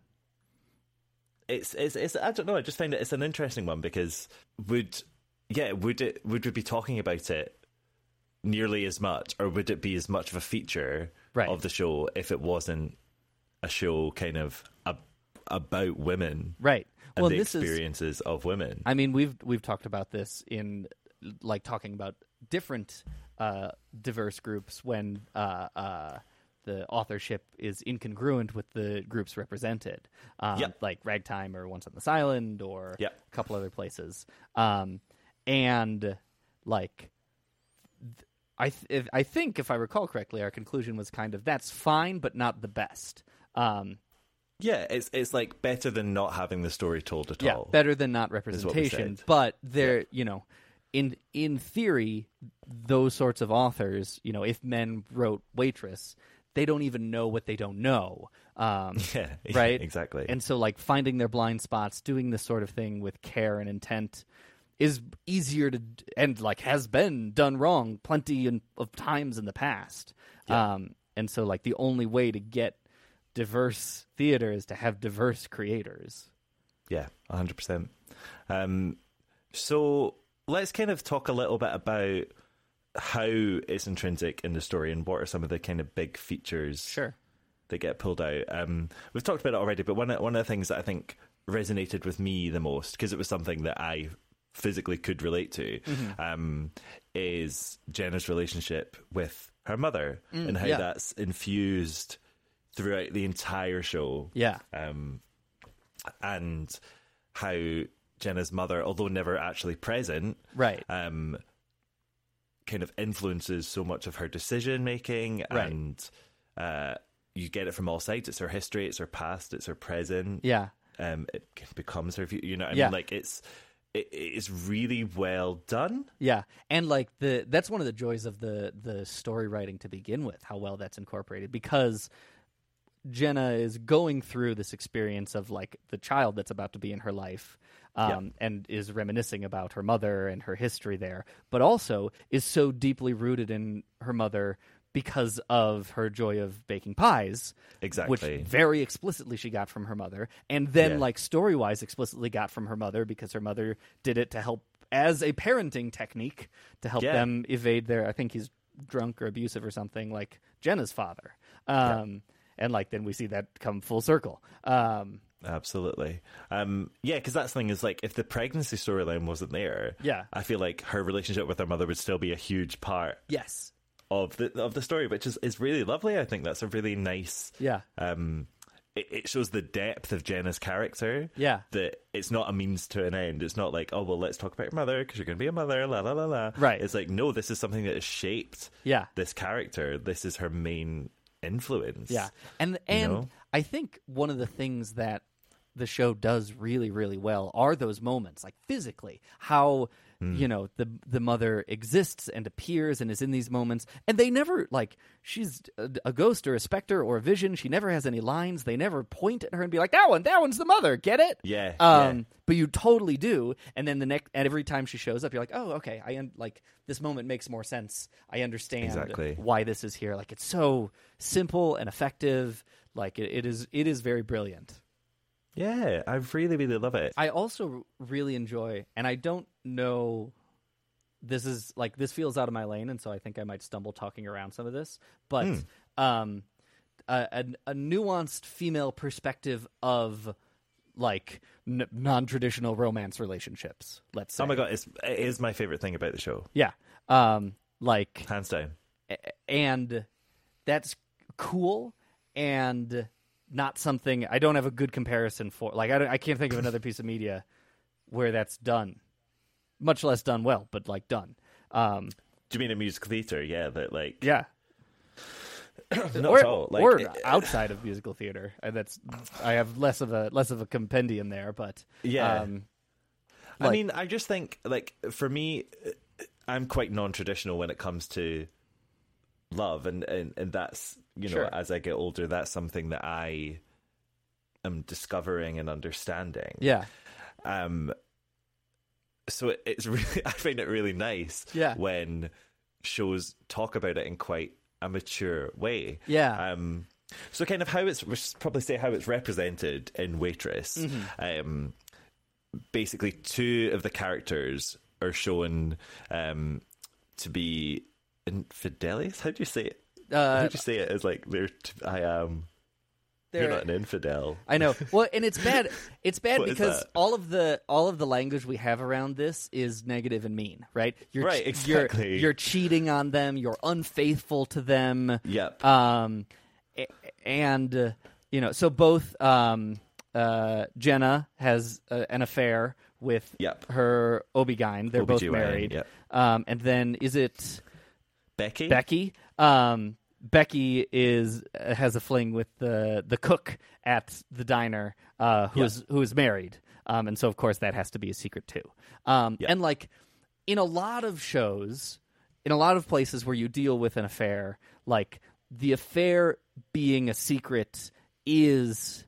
It's, it's it's I don't know. I just find it it's an interesting one because would yeah would it would we be talking about it nearly as much, or would it be as much of a feature Right. of the show if it wasn't a show kind of ab- about women, Right. and Well, the this is. experiences of women? I mean, we've we've talked about this in like talking about different uh, diverse groups when uh, uh, the authorship is incongruent with the groups represented, um, Yep. like Ragtime or Once on This Island or Yep. a couple other places, um, and like. Th- I th- if, I think, if I recall correctly, our conclusion was kind of that's fine, but not the best. Um, Yeah, it's it's like better than not having the story told at yeah, all. better than not what we representation. said. But there, you know, in in theory, those sorts of authors, you know, if men wrote Waitress, they don't even know what they don't know. Um, Yeah, yeah, right, exactly. And so, like, finding their blind spots, doing this sort of thing with care and intent, is easier to and like has been done wrong plenty in, of times in the past. Yeah. Um, and so, like, the only way to get diverse theater is to have diverse creators. Yeah, one hundred percent. Um, so let's kind of talk a little bit about how it's intrinsic in the story and what are some of the kind of big features Sure. that get pulled out. Um, we've talked about it already, but one of, one of the things that I think resonated with me the most, because it was something that I physically could relate to, Mm-hmm. um, is Jenna's relationship with her mother and how yeah. that's infused throughout the entire show. Yeah. Um, and how Jenna's mother, although never actually present, Right. um, kind of influences so much of her decision making, Right. and uh, you get it from all sides. It's her history, it's her past, it's her present. Yeah. Um, it becomes her view. You know, what I Yeah. mean, like it's it, it's really well done. Yeah, and like the that's one of the joys of the the story writing to begin with, how well that's incorporated, because Jenna is going through this experience of like the child that's about to be in her life, um, and is reminiscing about her mother and her history there, but also is so deeply rooted in her mother because of her joy of baking pies, Exactly. which very explicitly she got from her mother, and then Yeah. like story-wise explicitly got from her mother because her mother did it to help as a parenting technique to help Yeah. them evade their, I think he's drunk or abusive or something, like Jenna's father. Um, and like then we see that come full circle. Um, Absolutely. Um, yeah, because that's the thing is like if the pregnancy storyline wasn't there, Yeah. I feel like her relationship with her mother would still be a huge part yes. of the of the story, which is, is really lovely. I think that's a really nice Yeah. um, it, it shows the depth of Jenna's character. Yeah. That it's not a means to an end. It's not like, oh, well, let's talk about your mother because you're going to be a mother, la, la, la, la. Right. It's like, no, this is something that has shaped Yeah. this character. This is her main influence. Yeah. And and know? I think one of the things that the show does really, really well are those moments, like physically, how mm. you know the the mother exists and appears and is in these moments, and they never like she's a, a ghost or a specter or a vision. She never has any lines. They never point at her and be like, "That one, that one's the mother." Get it? Yeah. Um, yeah. But you totally do. And then the next, and every time she shows up, you're like, "Oh, okay. I un- like this moment makes more sense. I understand Exactly. why this is here." Like it's so simple and effective. Like it, it is. It is very brilliant. Yeah, I really, really love it. I also really enjoy, and I don't know, this is like, this feels out of my lane, and so I think I might stumble talking around some of this, but Mm. um, a, a, a nuanced female perspective of, like, n- non-traditional romance relationships, let's say. Oh my god, it's, it is my favorite thing about the show. Yeah. Um, like... Hands down. a- And that's cool, and... not something I don't have a good comparison for. Like I, don't, I can't think of another piece of media where that's done, much less done well, but like done. Um, Do you mean a musical theater? Yeah, that like yeah, not or, at all. Like, or it- outside of musical theater. And that's I have less of a less of a compendium there, but Yeah. Um, I like- mean, I just think like for me, I'm quite non-traditional when it comes to love, and and, and that's you know Sure. as I get older, that's something that I am discovering and understanding. yeah, Um. So it, it's really, I find it really nice. Yeah. When shows talk about it in quite a mature way. Yeah. Um. So kind of how it's, we should probably say how it's represented in Waitress. Mm-hmm. Um. Basically, two of the characters are shown um to be infidelities. How do you say it? Uh, How do you say it? It's like they're. T- I am. You're They're- not an infidel. I know. Well, and it's bad. It's bad What is because that? all of the all of the language we have around this is negative and mean, right? You're, Right, You're, exactly. you're cheating on them. You're unfaithful to them. Yep. Um, a- and uh, you know, so both um, uh, Jenna has uh, an affair with Yep. her Obigyn. They're both O B G Y N, married. yep. Um, and then is it Becky. Becky? Um, Becky is uh, has a fling with the the cook at the diner, uh, who Yeah. is who is married, um, and so of course that has to be a secret too. Um, Yeah. And like in a lot of shows, in a lot of places where you deal with an affair, like the affair being a secret is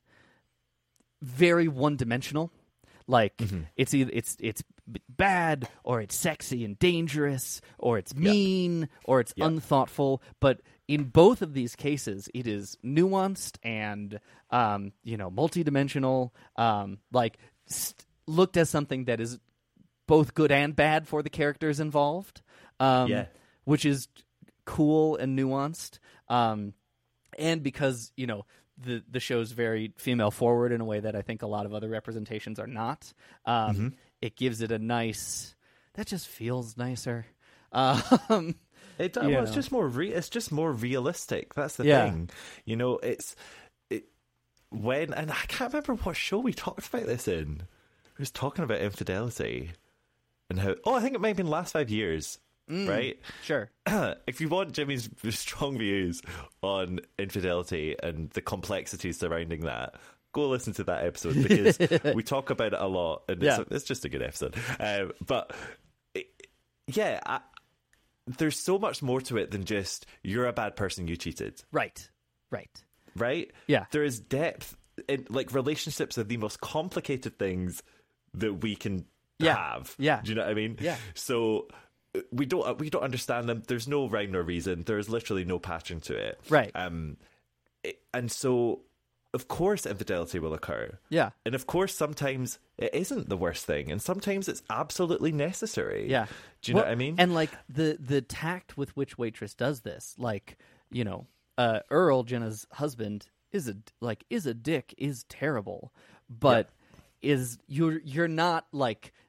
very one dimensional. Like Mm-hmm. it's either it's it's b- bad or it's sexy and dangerous or it's mean or it's Yep. unthoughtful. But in both of these cases, it is nuanced and um, you know multidimensional. Um, like st- looked as something that is both good and bad for the characters involved. Um, Yeah. which is cool and nuanced. Um, and because you know. The the show's very female forward in a way that I think a lot of other representations are not. Um, Mm-hmm. It gives it a nice. That just feels nicer. Um, It you well, it's know. just more re- it's just more realistic. That's the Yeah. thing. You know, it's it when and I can't remember what show we talked about this in. We was talking about infidelity and how oh, I think it might have been last five years. Right? sure. If you want Jimmy's strong views on infidelity and the complexities surrounding that, go listen to that episode because we talk about it a lot, and Yeah. it's, it's just a good episode. Um, but it, yeah, I, there's so much more to it than just you're a bad person, you cheated, Right. Right. right? Yeah. there is depth. In, like relationships are the most complicated things that we can Yeah. have. Yeah. Do you know what I mean? Yeah. So we don't we don't understand them. There's no rhyme nor reason. There's literally no pattern to it. Right. Um, it- and so of course infidelity will occur. Yeah. And of course sometimes it isn't the worst thing, and sometimes it's absolutely necessary. Yeah. Do you Well, know what I mean? And like the the tact with which Waitress does this, like you know, uh, Earl, Jenna's husband, is a like is a dick, is terrible, but is you're you're not like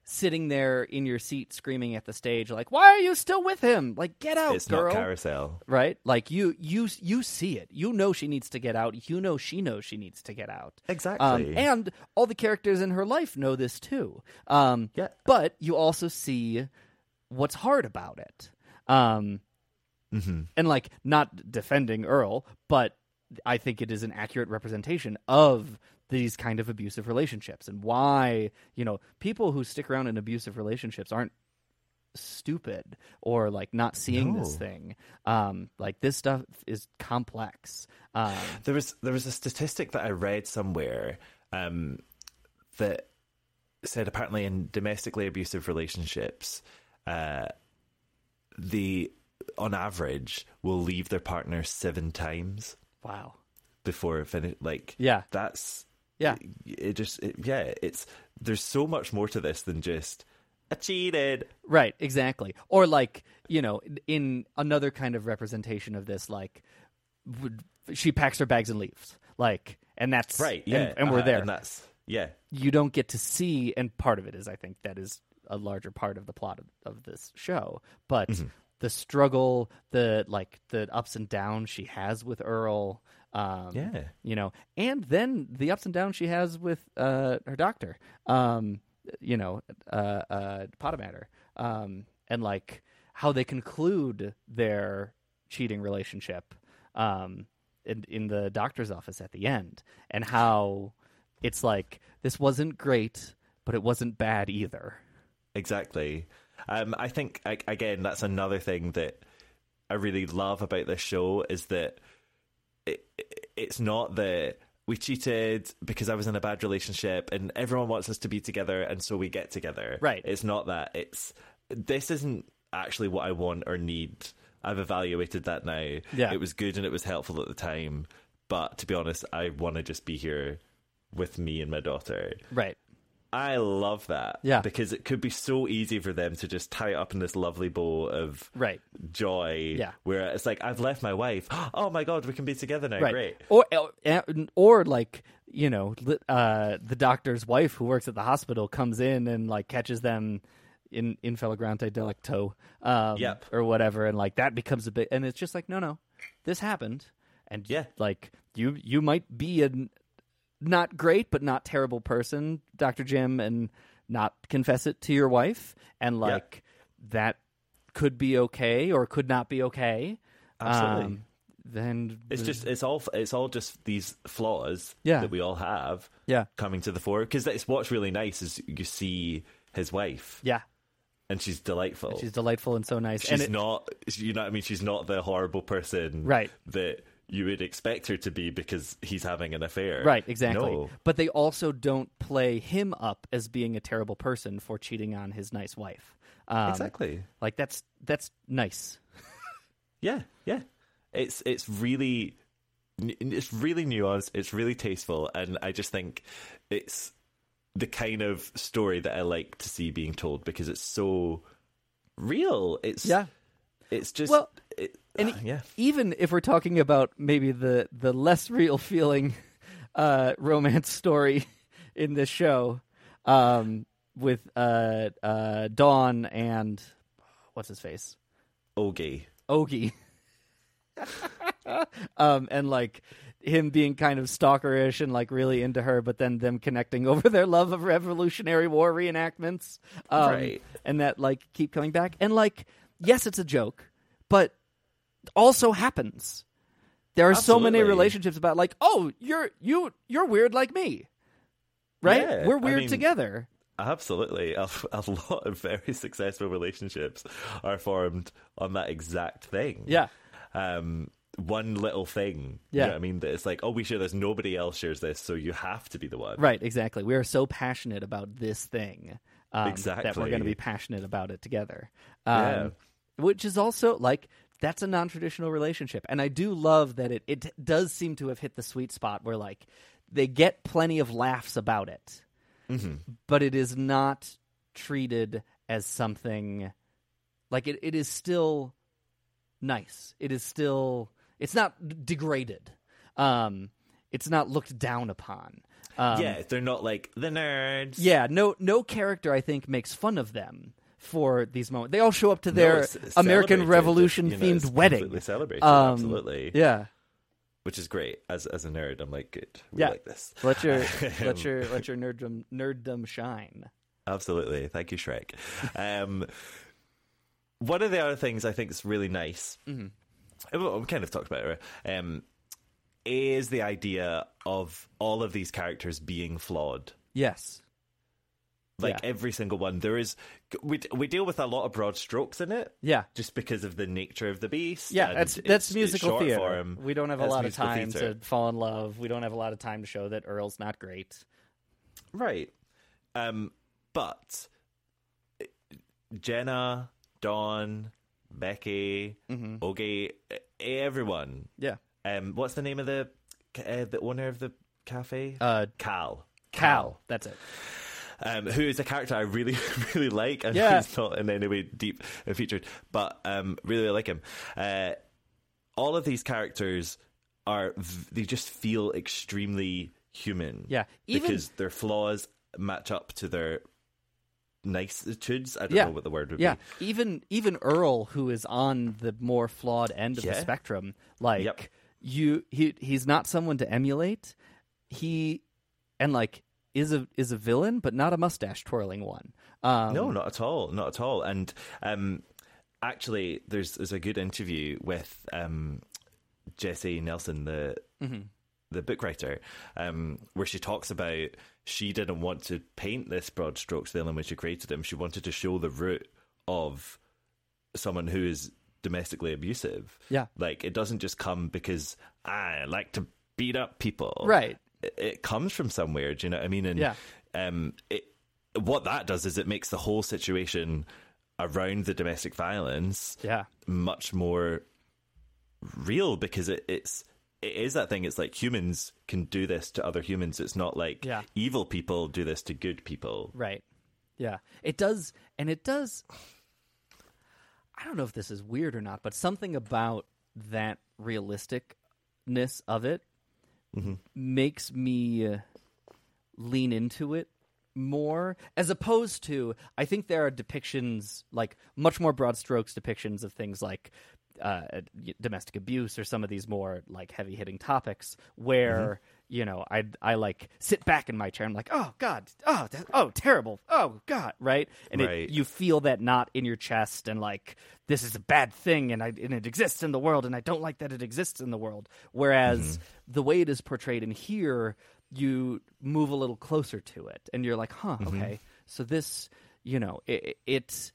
sitting there in your seat screaming at the stage like, why are you still with him? Like, get out, It's girl. not Carousel. Right? Like, you you you see it. You know she needs to get out. You know she knows she needs to get out. Exactly. Um, and all the characters in her life know this too. Um, Yeah. But you also see what's hard about it. Um, Mm-hmm. and, like, not defending Earl, but I think it is an accurate representation of these kind of abusive relationships and why, you know, people who stick around in abusive relationships aren't stupid or like not seeing No. this thing. Um, like this stuff is complex. Um, There was there was a statistic that I read somewhere um, that said apparently in domestically abusive relationships, uh, the on average will leave their partner seven times wow. before finish. Like Yeah. that's Yeah. It, it just it, yeah. It's there's so much more to this than just I cheated. Right, exactly. Or like, you know, in another kind of representation of this, like would, she packs her bags and leaves. Like, and that's Right. Yeah. and, and we're uh, there. And that's yeah. You don't get to see, and part of it is, I think, that is a larger part of the plot of, of this show. But Mm-hmm. the struggle, the like the ups and downs she has with Earl, um, Yeah. you know, and then the ups and downs she has with uh, her doctor, um, you know, uh, uh, Potomatter, um, and like how they conclude their cheating relationship um, in, in the doctor's office at the end, and how it's like this wasn't great, but it wasn't bad either. Exactly. Um, I think, I, again, that's another thing that I really love about this show is that it, it, it's not that we cheated because I was in a bad relationship and everyone wants us to be together and so we get together. Right. It's not that. It's this isn't actually what I want or need. I've evaluated that now. Yeah. It was good and it was helpful at the time. But to be honest, I want to just be here with me and my daughter. Right. I love that. Yeah. Because it could be so easy for them to just tie it up in this lovely bow of Right. joy. Yeah. Where it's like, I've left my wife. Oh my God, we can be together now. Right. Great. Or, or or like, you know, li- uh, the doctor's wife who works at the hospital comes in and like catches them in in flagrante delicto, um, Yep. or whatever, and like that becomes a bit, and it's just like, no, no, this happened, and Yeah. like you you might be a n- not great but not terrible person, Doctor Jim, and not confess it to your wife, and like that could be okay or could not be okay. Absolutely. Um, then It's just it's all it's all just these flaws Yeah. that we all have yeah coming to the fore. Because that's what's really nice is you see his wife yeah. and she's delightful. She's delightful and so nice. She's and it, not, you know what I mean? She's not the horrible person Right. that you would expect her to be because he's having an affair. Right, exactly. No. But they also don't play him up as being a terrible person for cheating on his nice wife. Um, Exactly. Like that's that's nice. Yeah, yeah. It's it's really it's really nuanced. It's really tasteful, and I just think it's the kind of story that I like to see being told because it's so real. It's Yeah. It's just Well, it, And uh, yeah. even if we're talking about maybe the the less real feeling uh, romance story in this show, um, with uh, uh, Dawn and what's his face, Ogie. Ogie, um, and like him being kind of stalkerish and like really into her, but then them connecting over their love of Revolutionary War reenactments, um, Right. and that like keep coming back, and like yes, it's a joke, but also happens. There are so many Absolutely. relationships about like, oh, you're you you're weird like me, right? Yeah, We're I weird mean, together. Absolutely. A, a lot of very successful relationships are formed on that exact thing. Yeah. Um, one little thing. Yeah. You know what I mean? That it's like, oh, we share this. Nobody else shares this, so you have to be the one. Right, exactly. We are so passionate about this thing um, that we're Exactly. going to be passionate about it together. Um, Yeah. Which is also like that's a non-traditional relationship, and I do love that it it does seem to have hit the sweet spot where like they get plenty of laughs about it, Mm-hmm. but it is not treated as something like it. It is still nice. It is still. It's not d- degraded. Um, it's not looked down upon. Um, yeah, they're not like the nerds. Yeah, no, no character I think makes fun of them for these moments. They all show up to No, their it's- it's American celebrated, Revolution you know, themed it's wedding. completely celebrated, Um, absolutely. Yeah. Which is great. As as a nerd, I'm like, good. We Yeah. like this. Let your let your let your nerddom nerddom shine. Absolutely. Thank you, Shrek. Um, one of the other things I think is really nice, Mm-hmm. well, we kind of talked about it, um, is the idea of all of these characters being flawed. Yes. Like Yeah. every single one. There is, we, we deal with a lot of broad strokes in it. Yeah. Just because of the nature of the beast. Yeah, and that's it's- that's it's musical short theater. form. We don't have a That's lot of musical time theatre. to fall in love. We don't have a lot of time to show that Earl's not great. Right. Um, but Jenna, Dawn, Becky, Mm-hmm. Ogie, everyone. Yeah. Um, what's the name of the uh, the owner of the cafe? Uh, Cal. Cal. That's it. Um, who is a character I really, really like, and Yeah. he's not in any way deep uh, featured, but um, really, really like him. Uh, all of these characters are, v- they just feel extremely human. Yeah, even- because their flaws match up to their nicitudes. I don't Yeah. know what the word would Yeah, be. even even Earl, who is on the more flawed end of the Yeah. spectrum, like Yep. you, he he's not someone to emulate. He and like is a is a villain, but not a mustache twirling one. Um, No, not at all, not at all. And um, actually, there's there's a good interview with um, Jessie Nelson, the Mm-hmm. the book writer, um, where she talks about she didn't want to paint this broad strokes villain when she created him. She wanted to show the root of someone who is domestically abusive. Yeah. Like, it doesn't just come because I like to beat up people. Right. It, it comes from somewhere, do you know what I mean? And Yeah. um, it, what that does is it makes the whole situation around the domestic violence Yeah. much more real, because it, it's it is that thing. It's like humans can do this to other humans. It's not like Yeah. evil people do this to good people. Right. Yeah. It does, and it does. I don't know if this is weird or not, but something about that realisticness of it Mm-hmm. makes me uh, lean into it more, as opposed to, I think there are depictions, like much more broad strokes depictions of things like uh, domestic abuse or some of these more like heavy hitting topics where, Mm-hmm. you know, I I like sit back in my chair and I'm like, oh God, oh, that, oh, terrible, oh God, right? And Right. It, you feel that knot in your chest and like, this is a bad thing and I and it exists in the world and I don't like that it exists in the world. Whereas Mm-hmm. the way it is portrayed in here, you move a little closer to it and you're like, huh, Mm-hmm. okay, so this, you know, it, it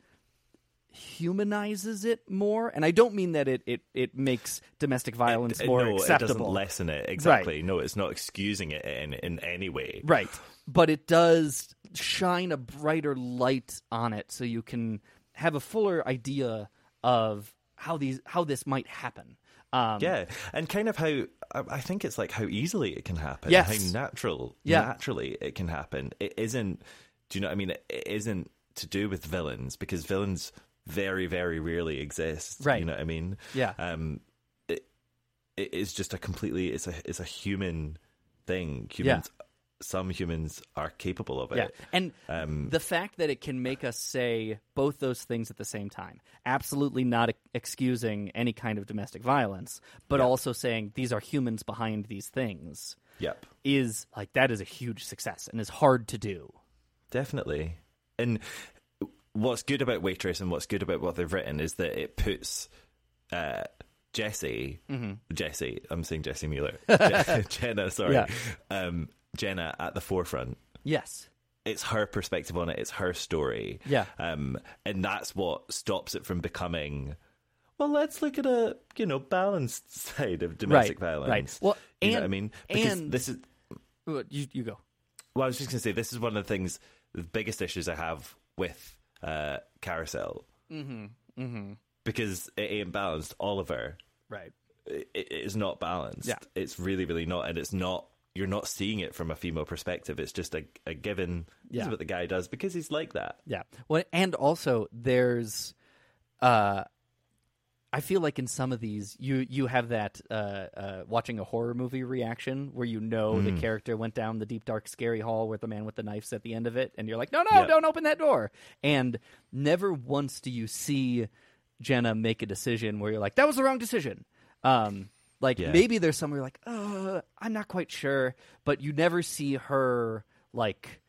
humanizes it more. And I don't mean that it, it, it makes domestic violence It- more no, acceptable. it doesn't lessen it. Exactly. No, it's not excusing it in, in any way. Right. But it does shine a brighter light on it so you can have a fuller idea of how these how this might happen. Um, Yeah, and kind of how I I think it's like how easily it can happen. Yes. How natural, Yeah. naturally it can happen. It isn't. Do you know what I mean? It, it isn't to do with villains, because villains very, very rarely exist. Right. You know what I mean? Yeah. Um, it it is just a completely. It's a it's a human thing. Humans. Some humans are capable of it. Yeah. And Um, the fact that it can make us say both those things at the same time, absolutely not ex- excusing any kind of domestic violence, but also saying these are humans behind these things, Yep. is like, that is a huge success and is hard to do. Definitely. And what's good about Waitress and what's good about what they've written is that it puts uh, Jessie, Mm-hmm. Jessie, I'm saying Jessie Mueller, Je- Jenna, sorry, Yeah. um, Jenna at the forefront. Yes. It's her perspective on it. It's her story. Yeah. Um, and that's what stops it from becoming, well, let's look at a, you know, balanced side of domestic Right, violence. right. Well, you know and- what I mean? Because and- this is, Uh, You, you go. well, I was just going to say, this is one of the things, the biggest issues I have with uh, Carousel. Mm-hmm. Mm-hmm. Because it ain't balanced. Oliver, Right. it, it is not balanced. Yeah. It's really, really not. And it's not, you're not seeing it from a female perspective. It's just a, a given, this Yeah. is what the guy does because he's like that. Yeah. Well, and also there's, uh, I feel like in some of these, you you have that uh, uh, watching a horror movie reaction where you know Mm. the character went down the deep, dark, scary hall with the man with the knife's at the end of it, and you're like, no, no, Yep. don't open that door. And never once do you see Jenna make a decision where you're like, that was the wrong decision. Um, like Yeah. maybe there's somewhere like, uh, I'm not quite sure, but you never see her like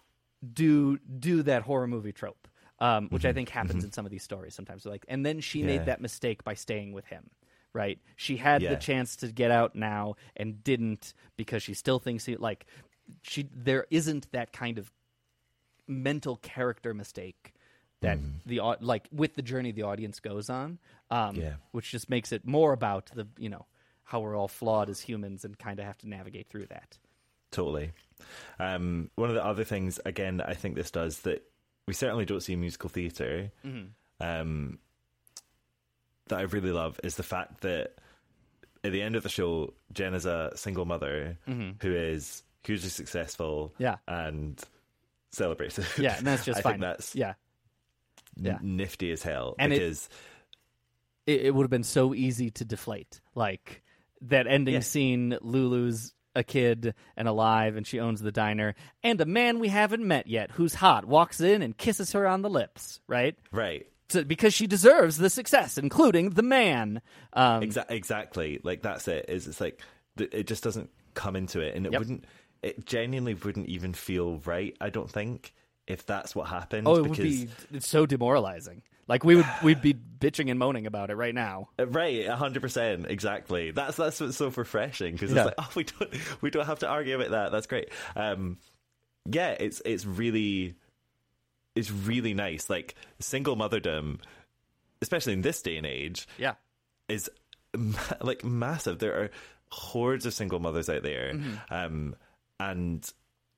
do do that horror movie trope. Um, which I think happens in some of these stories sometimes. Like, and then she Yeah. made that mistake by staying with him, right? She had Yeah. the chance to get out now and didn't because she still thinks he like she. There isn't that kind of mental character mistake that the au- like with the journey the audience goes on, um, Yeah. which just makes it more about the you know how we're all flawed as humans and kind of have to navigate through that. Totally. Um, one of the other things, again, that I think this does that we certainly don't see in musical theatre, um, that I really love is the fact that at the end of the show, Jen is a single mother who is hugely successful Yeah. and celebrated. Yeah, and that's just I fine. think that's yeah. Yeah. n- nifty as hell And it- because it, it would have been so easy to deflate. Like that ending Yeah. scene, Lulu's a kid and alive, and she owns the diner, and a man we haven't met yet who's hot walks in and kisses her on the lips, right? right. So, because she deserves the success, including the man. Um, Exa- exactly. Like that's it. Is it's like th- it just doesn't come into it, and it Yep. wouldn't. It genuinely wouldn't even feel right. I don't think if that's what happened. oh, it because, would be it's so demoralizing. Like we would we'd be bitching and moaning about it right now. Uh, Right, a hundred percent, exactly. That's that's what's so refreshing because Yeah. it's like, oh, we don't we don't have to argue about that. That's great. Um, yeah, it's it's really it's really nice. Like single motherdom, especially in this day and age, Yeah. is ma- like massive. There are hordes of single mothers out there, Mm-hmm. um, and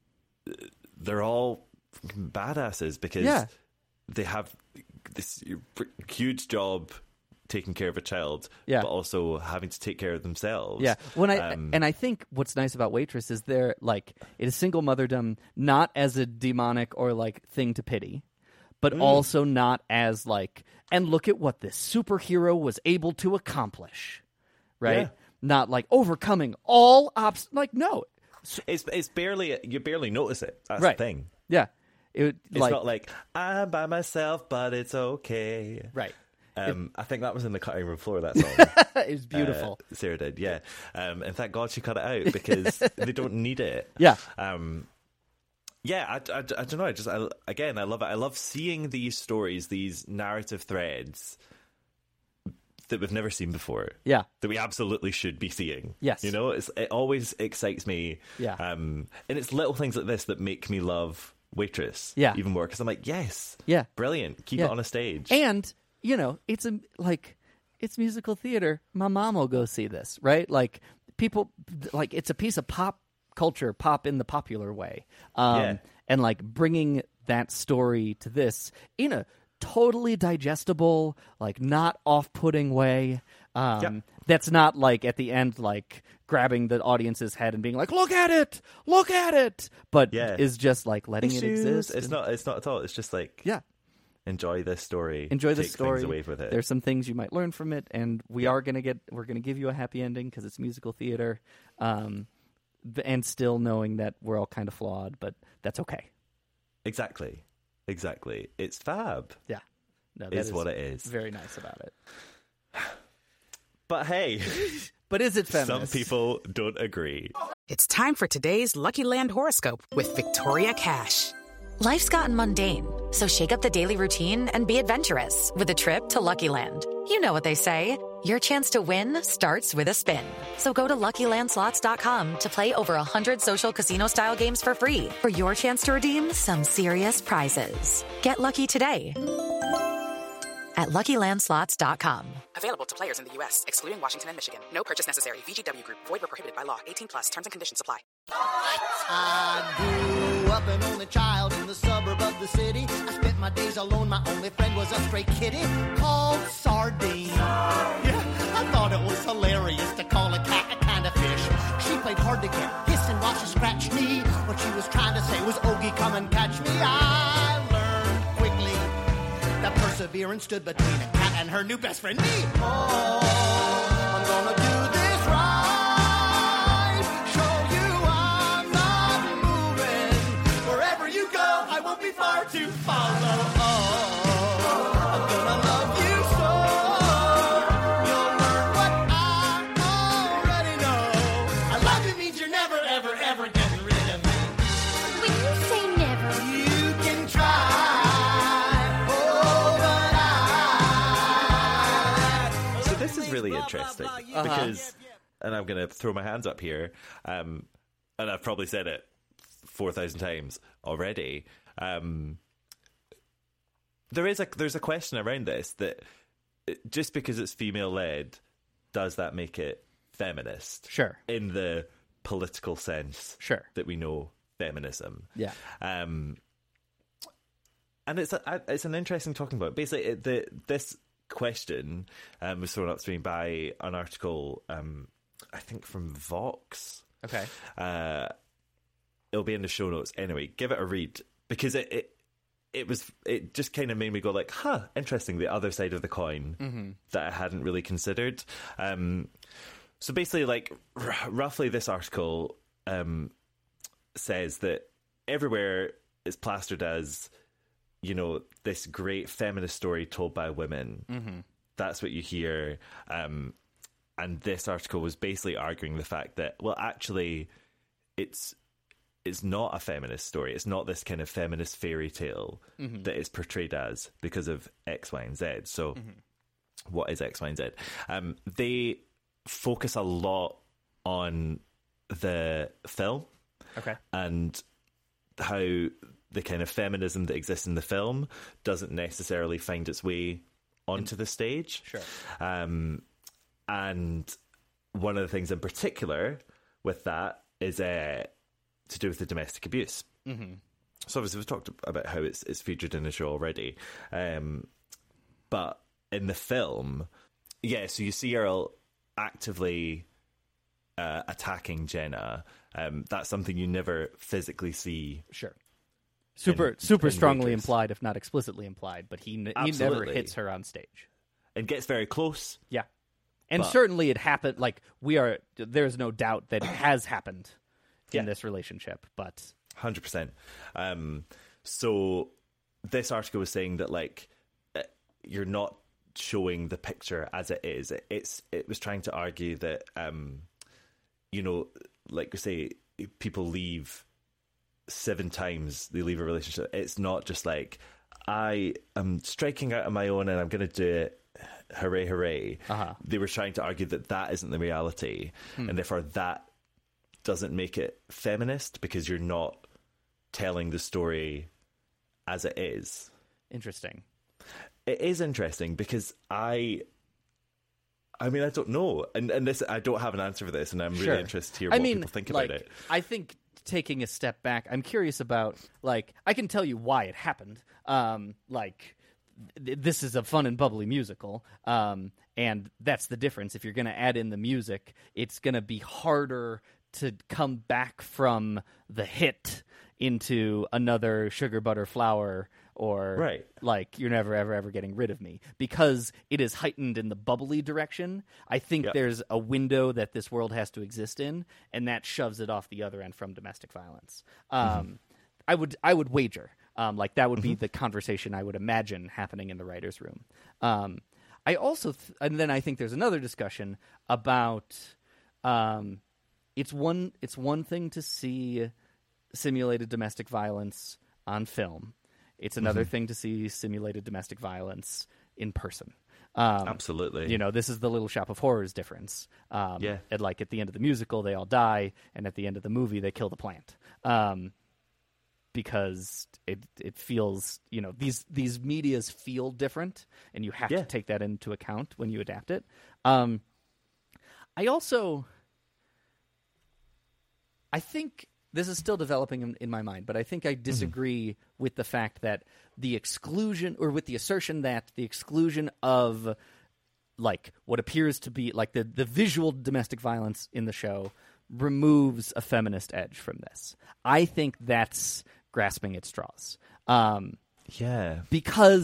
they're all fucking badasses because Yeah. they have this huge job taking care of a child, Yeah. but also having to take care of themselves. Yeah, when I Um, and I think what's nice about Waitress is they're like it is single motherdom not as a demonic or like thing to pity, but Mm. also not as like and look at what this superhero was able to accomplish, right? Yeah. Not like overcoming all obs. Like no, it's it's barely you barely notice it. That's right? the thing. Yeah, it It's like not like I'm by myself, but it's okay. right. Um, I think that was in the cutting room floor. That song. It was beautiful. Uh, Sarah did, yeah. Um, and thank God she cut it out because they don't need it. Yeah. Um, yeah, I, I, I don't know. I just I, again, I love it. I love seeing these stories, these narrative threads that we've never seen before. Yeah. That we absolutely should be seeing. Yes. You know, it's, it always excites me. Yeah. Um, and it's little things like this that make me love Waitress. Yeah. Even more because I'm like, yes. Yeah. Brilliant. Keep Yeah. it on a stage. And, you know, it's a, like, it's musical theater. My mom will go see this, right? Like, people, like, it's a piece of pop culture, pop in the popular way. Um, Yeah. And, like, bringing that story to this in a totally digestible, like, not off-putting way. Um, Yeah. That's not, like, at the end, like, grabbing the audience's head and being like, look at it! Look at it! But Yeah. is just, like, letting it Issues. exist. It's and- not. It's not at all. It's just like Yeah. enjoy this story. Enjoy the take story. Things away with it. There's some things you might learn from it, and we are gonna get. We're gonna give you a happy ending because it's musical theater, um, b- and still knowing that we're all kind of flawed, but that's okay. Exactly. Exactly. It's fab. Yeah, no, that Is what it is. Very nice about it. But hey, But is it some feminist? people don't agree. It's time for today's Lucky Land horoscope with Victoria Cash. Life's gotten mundane, so shake up the daily routine and be adventurous with a trip to Lucky Land. You know what they say. Your chance to win starts with a spin. So go to Lucky Land Slots dot com to play over one hundred social casino-style games for free for your chance to redeem some serious prizes. Get lucky today at Lucky Land Slots dot com. Available to players in the U S, excluding Washington and Michigan. No purchase necessary. V G W Group. Void where prohibited by law. eighteen plus. Terms and conditions apply. I grew up an only child in the suburb of the city. I spent my days alone. My only friend was a stray kitty called Sardine. Yeah, I thought it was hilarious to call a cat a kind of fish. She played hard to get, hiss and watch her scratch me. What she was trying to say was, Ogie, come and catch me. I learned quickly that perseverance stood between a cat cat and her new best friend, me. Oh, I'm gonna do this right. Show you I'm not moving. Wherever you go, I won't be far to follow. Oh, I'm gonna love you so. You'll learn what I already know. I love you means you're never, ever, ever getting rid of me. When you say never, You can try, oh, but I. So this is really interesting because, and I'm going to throw my hands up here, um, and I've probably said it four thousand times already. Um, there is a there's a question around this that it- just because it's female led, does that make it feminist? Sure. In the political sense, Sure. that we know feminism. Yeah. Um, and it's a, it's an interesting talking point. Basically, it, the this question um, was thrown up to me by an article, um, I think from Vox. Okay. Uh, it'll be in the show notes anyway. Give it a read because it it, it was it just kind of made me go like, huh, interesting. The other side of the coin Mm-hmm. that I hadn't really considered. Um, so basically, like r- roughly, this article um, says that everywhere is plastered as, you know, this great feminist story told by women. Mm-hmm. That's what you hear. Um, and this article was basically arguing the fact that, well, actually, it's it's not a feminist story. It's not this kind of feminist fairy tale Mm-hmm. that it's portrayed as because of X, Y, and Z. So, what is X, Y, and Z? Um, they focus a lot on the film Okay. and how the kind of feminism that exists in the film doesn't necessarily find its way onto the stage. Sure. Um, and one of the things in particular with that is uh, to do with the domestic abuse. Mm-hmm. So obviously we've talked about how it's it's featured in the show already. Um, but in the film, yeah, so you see Earl actively uh, attacking Jenna. Um, that's something you never physically see. Sure. Super, in- super in strongly Waitress. implied, if not explicitly implied, but he n- he never Absolutely. hits her on stage. It gets very close. Yeah, and But- certainly it happened. Like we are, there's no doubt that it has happened in Yeah. this relationship. But one hundred percent. Um, so this article was saying that, like, uh, you're not showing the picture as it is. It, it's it was trying to argue that, um, you know, like we say, people leave seven times. They leave a relationship. It's not just like, I am striking out on my own and I'm going to do it. Hooray, hooray. Uh-huh. They were trying to argue that that isn't the reality. Hmm. And therefore that doesn't make it feminist because you're not telling the story as it is. interesting. It is interesting because I I mean I don't know. And and this I don't have an answer for this and I'm really Sure. interested to hear I what mean, people think like, about it. I think taking a step back, I'm curious about, like, I can tell you why it happened. Um, like, th- this is a fun and bubbly musical, um, and that's the difference. If you're going to add in the music, it's going to be harder to come back from the hit into another Sugar Butter Flower or Right. like You're Never Ever Ever Getting Rid of Me, because it is heightened in the bubbly direction. I think Yep. there's a window that this world has to exist in, and that shoves it off the other end from domestic violence. Um, Mm-hmm. I would I would wager um, like that would be the conversation I would imagine happening in the writers' room. Um, I also th- and then I think there's another discussion about um, it's one it's one thing to see simulated domestic violence on film. It's another thing to see simulated domestic violence in person. Um, Absolutely. You know, this is the Little Shop of Horrors difference. Um, Yeah. And like at the end of the musical, they all die, and at the end of the movie, they kill the plant. Um, because it it feels, you know, these these medias feel different, and you have Yeah. to take that into account when you adapt it. Um, I also, I think this is still developing in, in my mind, but I think I disagree with the fact that the exclusion, or with the assertion that the exclusion of, like, what appears to be, like, the, the visual domestic violence in the show removes a feminist edge from this. I think that's grasping at straws. Um, Yeah. because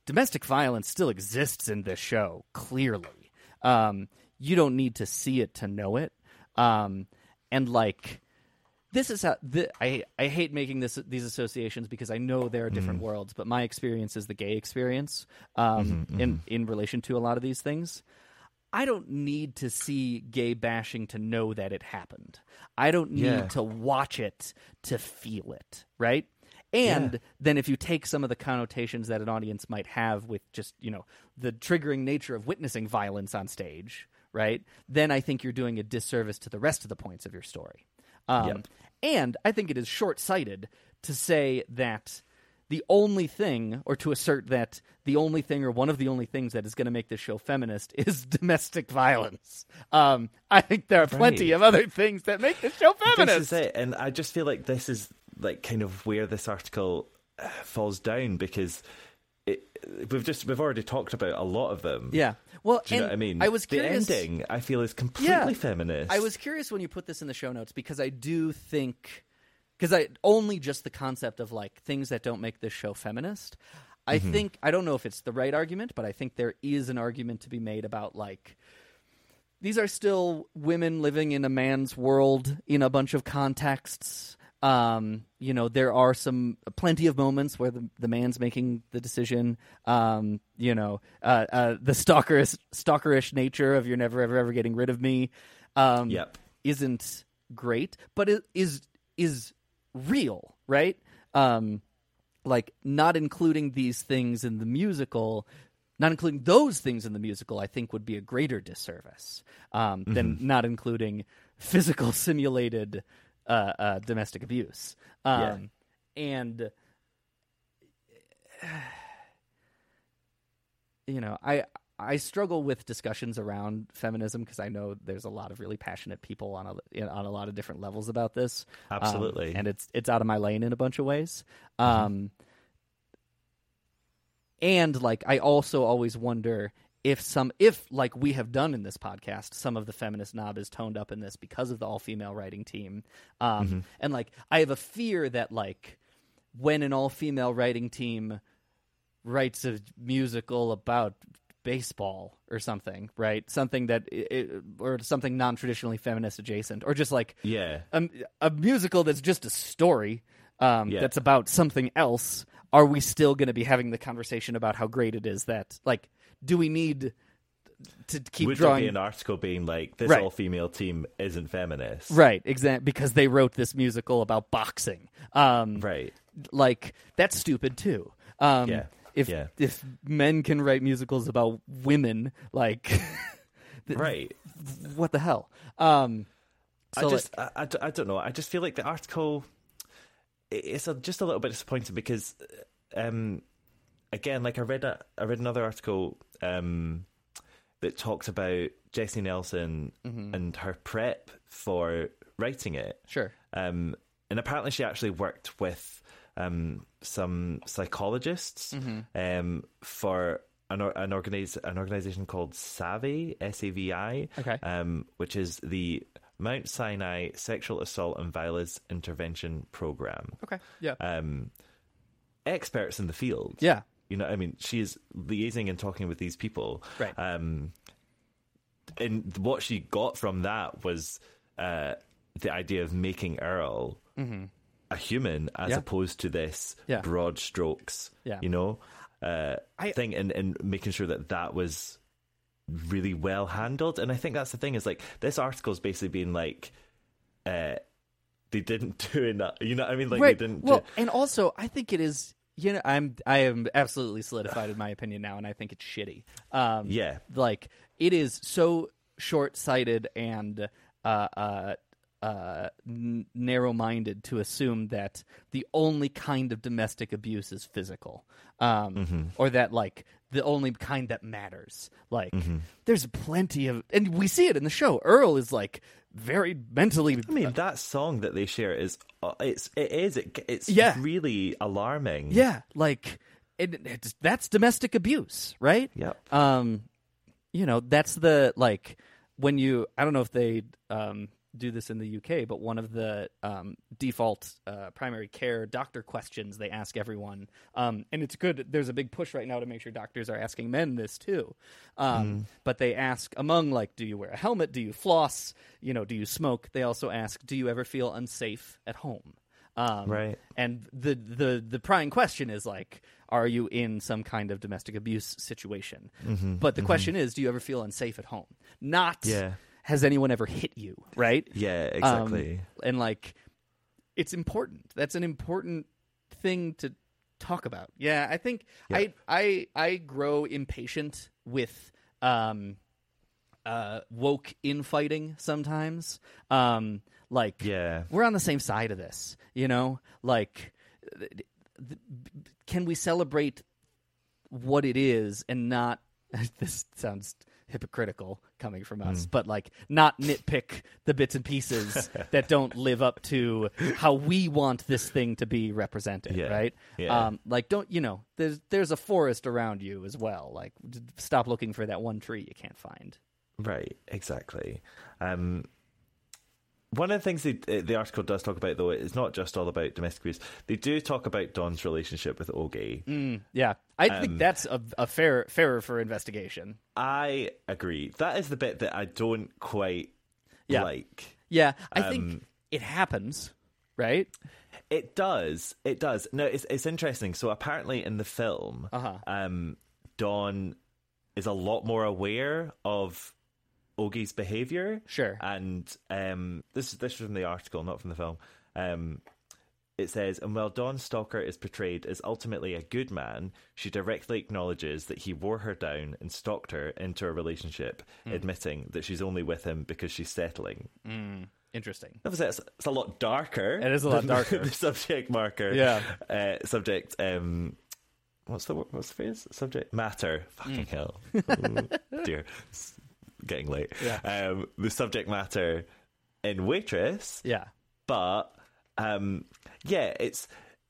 domestic violence still exists in this show, clearly. Um, you don't need to see it to know it. Um, and, like, this is how... The, I, I hate making this these associations because I know there are different mm. worlds, but my experience is the gay experience um, mm-hmm, in, mm-hmm. in relation to a lot of these things. I don't need to see gay bashing to know that it happened. I don't need yeah. to watch it to feel it, right? And yeah. then if you take some of the connotations that an audience might have with just, you know, the triggering nature of witnessing violence on stage, right? Then I think you're doing a disservice to the rest of the points of your story. Um, yep. And I think it is short-sighted to say that the only thing, or to assert that the only thing or one of the only things that is going to make this show feminist is domestic violence. Um, I think there are plenty right. of other things that make this show feminist. This is it, and I just feel like this is like kind of where this article uh, falls down, because it, we've just we've already talked about a lot of them. Yeah, well, do you and know what I mean? I was curious, the ending I feel is completely yeah, feminist. I was curious when you put this in the show notes because I do think. Because I only just the concept of like things that don't make this show feminist. I mm-hmm. think I don't know if it's the right argument, but I think there is an argument to be made about like these are still women living in a man's world in a bunch of contexts. Um, you know, there are some plenty of moments where the, the man's making the decision. Um, you know, uh, uh, the stalkerish, stalkerish nature of you're never ever ever getting rid of me. Um, yep. isn't great, but it is is. real, right? Um, like not including these things in the musical, not including those things in the musical, I think would be a greater disservice um, mm-hmm. than not including physical simulated uh, uh, domestic abuse. Um, yeah. And you know, I. I struggle with discussions around feminism because I know there's a lot of really passionate people on a on a lot of different levels about this. Absolutely, um, and it's it's out of my lane in a bunch of ways. Mm-hmm. Um, and like I also always wonder if some if like we have done in this podcast, some of the feminist knob is toned up in this because of the all female writing team. Um, mm-hmm. And like I have a fear that like when an all female writing team writes a musical about baseball or something, right? Something that, it, or something non-traditionally feminist adjacent, or just like yeah, a, a musical that's just a story um, yeah. that's about something else. Are we still going to be having the conversation about how great it is that, like, do we need to keep Would drawing? Would there be an article being like, this right. all-female team isn't feminist? Right, exactly, because they wrote this musical about boxing. Um, right. Like, that's stupid too. Um, yeah. If yeah. if men can write musicals about women, like, right, what the hell? Um, so I just, like, I, I, I don't know. I just feel like the article, it's a, just a little bit disappointing because, um, again, like I read a, I read another article um, that talked about Jessie Nelson mm-hmm. and her prep for writing it. Sure. Um, and apparently she actually worked with um, some psychologists mm-hmm. um, for an an, organize, an organization called SAVI, S A V I, okay. um, which is the Mount Sinai Sexual Assault and Violence Intervention Program. Okay, yeah. Um, experts in the field. Yeah. You know, I mean, she's liaising and talking with these people. Right. Um, and what she got from that was uh, the idea of making Earl mm-hmm. a human as yeah. opposed to this yeah. broad strokes, yeah. you know, uh, I, thing, and, and making sure that that was really well handled. And I think that's the thing, is like this article's basically being like, uh, they didn't do enough, you know what I mean? Like right. they didn't well, do... and also I think it is, you know, I'm, I am absolutely solidified in my opinion now, and I think it's shitty. Um, yeah. Like, it is so short-sighted and, uh, uh, Uh, n- narrow-minded to assume that the only kind of domestic abuse is physical, um, mm-hmm. or that like the only kind that matters. Like, mm-hmm. there's plenty of, and we see it in the show. Earl is like very mentally. I mean, that song that they share is uh, it's it is it, it's yeah. really alarming. Yeah, like it, it's, that's domestic abuse, right? Yep. Um, you know, that's the like when you. I don't know if they um. do this in the U K, but one of the um, default uh, primary care doctor questions they ask everyone, um, and it's good. There's a big push right now to make sure doctors are asking men this too. Um, mm. But they ask among like, do you wear a helmet? Do you floss? You know, do you smoke? They also ask, do you ever feel unsafe at home? Um, right. And the, the, the prying question is like, are you in some kind of domestic abuse situation? Mm-hmm, but the mm-hmm. question is, do you ever feel unsafe at home? Not, yeah. has anyone ever hit you, right? Yeah, exactly. Um, and like, it's important. That's an important thing to talk about. Yeah, I think yeah. I, I, I grow impatient with um, uh, woke infighting sometimes. Um Like, yeah. we're on the same side of this, you know? Like, th- th- can we celebrate what it is and not – this sounds hypocritical coming from us, mm. but, like, not nitpick the bits and pieces that don't live up to how we want this thing to be represented, yeah. right? Yeah. Um, like, don't – you know, there's, there's a forest around you as well. Like, stop looking for that one tree you can't find. Right, exactly. Um One of the things they, the article does talk about, though, is not just all about domestic abuse. They do talk about Dawn's relationship with Ogie. Mm, yeah, I um, think that's a, a fair fairer for investigation. I agree. That is the bit that I don't quite yeah. like. Yeah, I um, think it happens, right? It does. It does. No, it's it's interesting. So apparently in the film, uh-huh. um, Dawn is a lot more aware of Ogie's behavior. Sure. And um, this this is from the article, not from the film. Um, it says, and while Dawn Stalker is portrayed as ultimately a good man, she directly acknowledges that he wore her down and stalked her into a relationship, mm. admitting that she's only with him because she's settling. Mm. Interesting. Obviously, it's, it's a lot darker. It is a lot darker. The subject marker. Yeah. Uh, subject. Um, what's the what's the phrase? Subject matter. Fucking mm. hell. Oh, dear. Getting late. Yeah. Um, the subject matter in Waitress. Yeah. But um, yeah, it's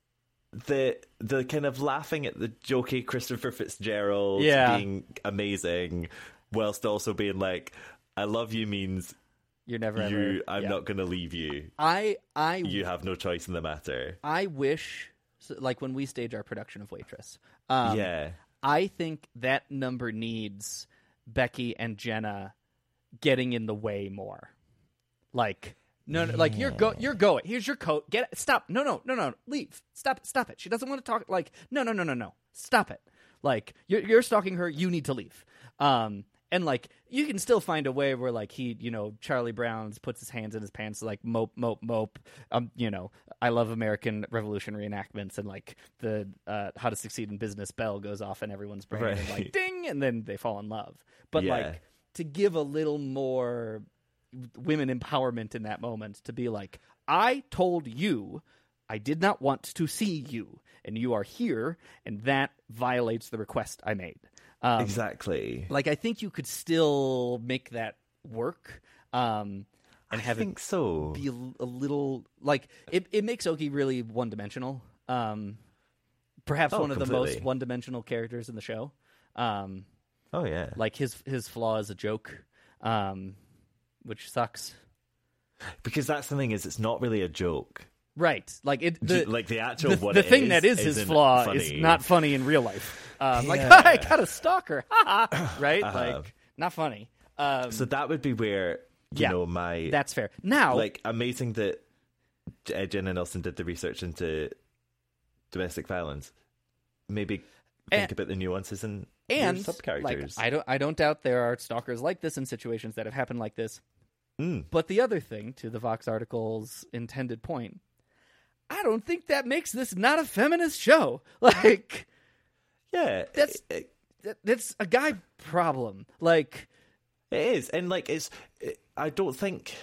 the the kind of laughing at the jokey Christopher Fitzgerald yeah. being amazing, whilst also being like, "I love you" means you're never you. Ever, I'm yeah. not going to leave you. I I you have no choice in the matter. I wish, like when we stage our production of Waitress. Um, yeah. I think that number needs Becky and Jenna getting in the way more. Like, no, no yeah. like you're go, you're going. Here's your coat. Get it. Stop. No, no, no, no. Leave. Stop. Stop it. She doesn't want to talk. Like, no, no, no, no, no. Stop it. Like, you're you're stalking her. You need to leave. Um, and like you can still find a way where like he, you know, Charlie Brown's puts his hands in his pants, like mope, mope, mope. Um, you know, I love American Revolution reenactments, and like the uh, How to Succeed in Business bell goes off in everyone's brain, right. and like ding, and then they fall in love. But yeah. like to give a little more women empowerment in that moment, to be like, I told you I did not want to see you, and you are here, and that violates the request I made. Um, exactly. Like, I think you could still make that work. Um, and I have think it so. Be a, a little like it. It makes Ogie really one dimensional. Um, perhaps oh, one of completely. the most one dimensional characters in the show. Um, oh yeah. Like his his flaw is a joke, um, which sucks. Because that's the thing, is it's not really a joke. Right, like it. The, like the actual the, what the it thing is, that is his flaw funny. is not funny in real life. Um, yeah. Like I got a stalker, right? Uh-huh. Like not funny. Um, so that would be where you yeah, know my that's fair. Now, like amazing that uh, Jenna Nelson did the research into domestic violence. Maybe think and, about the nuances and and sub characters. Like, I don't. I don't doubt there are stalkers like this in situations that have happened like this. Mm. But the other thing, to the Vox article's intended point, I don't think that makes this not a feminist show. Like, yeah, that's it, that, that's a guy problem. Like, it is, and like it's. It, I don't think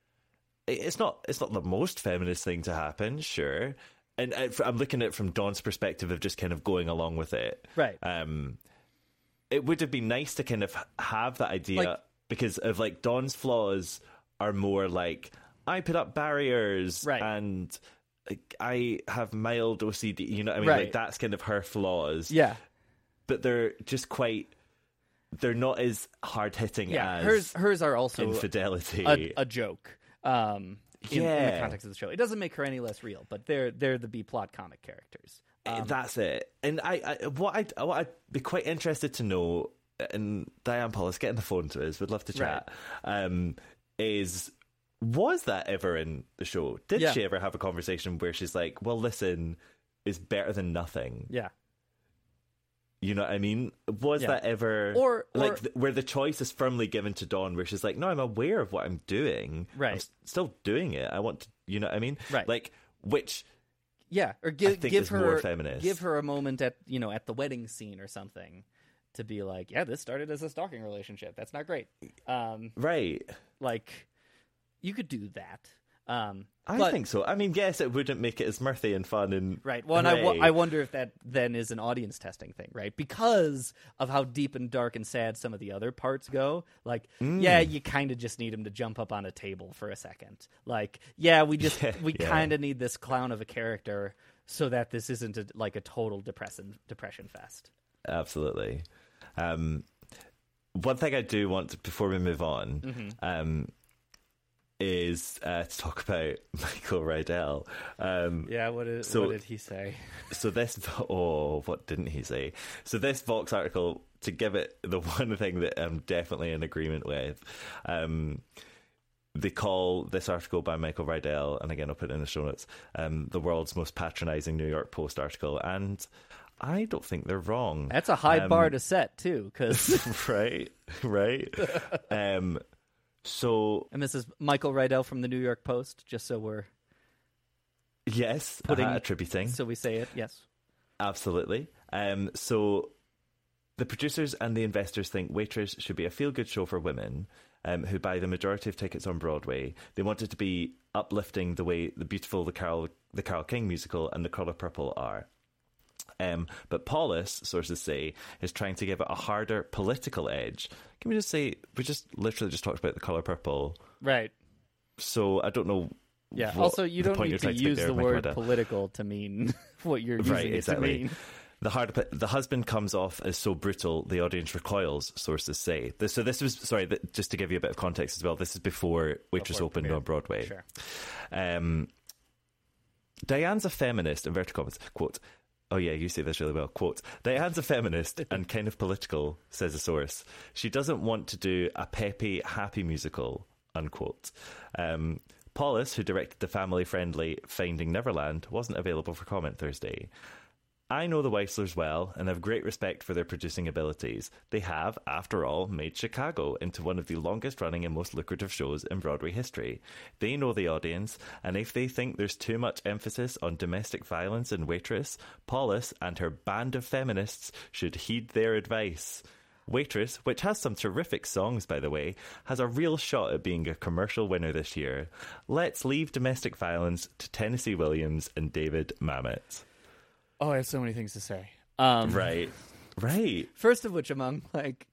it's not. It's not the most feminist thing to happen, sure. And I, I'm looking at it from Dawn's perspective of just kind of going along with it, right? Um, it would have been nice to kind of have that idea, like, because of like Dawn's flaws are more like I put up barriers, right, and like, I have mild O C D, you know what I mean? Right. Like that's kind of her flaws. Yeah. But they're just quite, they're not as hard hitting yeah, as hers hers are also infidelity. A, a joke. Um, in, yeah. in the context of the show, it doesn't make her any less real, but they're they're the B plot comic characters. Um, That's it. And I, I what I what I'd be quite interested to know, and Diane Paulus, get on the phone to us, would love to chat. Right. Um, is was that ever in the show? Did yeah. she ever have a conversation where she's like, "Well, listen, is better than nothing"? Yeah. You know what I mean? Was yeah. that ever or, or like th- where the choice is firmly given to Dawn, where she's like, "No, I'm aware of what I'm doing. Right. I'm s- still doing it. I want to." You know what I mean? Right. Like which. Yeah, or give give her more feminist. give her a moment at you know at the wedding scene or something to be like, yeah, this started as a stalking relationship. That's not great. Um, right. Like you could do that. Um, I but, think so. I mean, yes, it wouldn't make it as mirthy and fun and right. Well, and I, w- I wonder if that then is an audience testing thing, right? Because of how deep and dark and sad some of the other parts go. Like, mm. yeah, you kind of just need him to jump up on a table for a second. Like, yeah, we just yeah, we yeah. kind of need this clown of a character so that this isn't a, like a total depression depression fest. Absolutely. Um, one thing I do want to, before we move on. Mm-hmm. Um, is uh, to talk about Michael Rydell. Um, yeah, what did, so, what did he say? So this, oh, what didn't he say? So this Vox article, to give it the one thing that I'm definitely in agreement with, um, they call this article by Michael Rydell, and again I'll put it in the show notes, um, the world's most patronising New York Post article, and I don't think they're wrong. That's a high um, bar to set, too, because... right, right. um So, and this is Michael Rydell from the New York Post, just so we're yes, putting, uh, attributing. So we say it, yes. Absolutely. Um, so the producers and the investors think Waitress should be a feel-good show for women um, who buy the majority of tickets on Broadway. They want it to be uplifting the way the beautiful the Carol the Carole King musical and The Colour Purple are. Um, but Paulus, sources say, is trying to give it a harder political edge. Can we just say, we just literally just talked about The Colour Purple. Right. So I don't know. Yeah, also you don't need to use the word Rydell. political to mean what you're using right, it exactly. to mean. The hard, the husband comes off as so brutal, the audience recoils, sources say. This, so this was, sorry, th- just to give you a bit of context as well, this is before Waitress before opened premiere. on Broadway. Sure. Um, Diane's a feminist, inverted commas, quote, oh yeah, you say this really well, quote, Diane's a feminist and kind of political, says a source. She doesn't want to do a peppy, happy musical, unquote. Um, Paulus, who directed the family-friendly Finding Neverland, wasn't available for comment Thursday. I know the Weislers well and have great respect for their producing abilities. They have, after all, made Chicago into one of the longest-running and most lucrative shows in Broadway history. They know the audience, and if they think there's too much emphasis on domestic violence in Waitress, Paulus and her band of feminists should heed their advice. Waitress, which has some terrific songs, by the way, has a real shot at being a commercial winner this year. Let's leave domestic violence to Tennessee Williams and David Mamet. Oh, I have so many things to say. Um, right, right. First of which, among, like,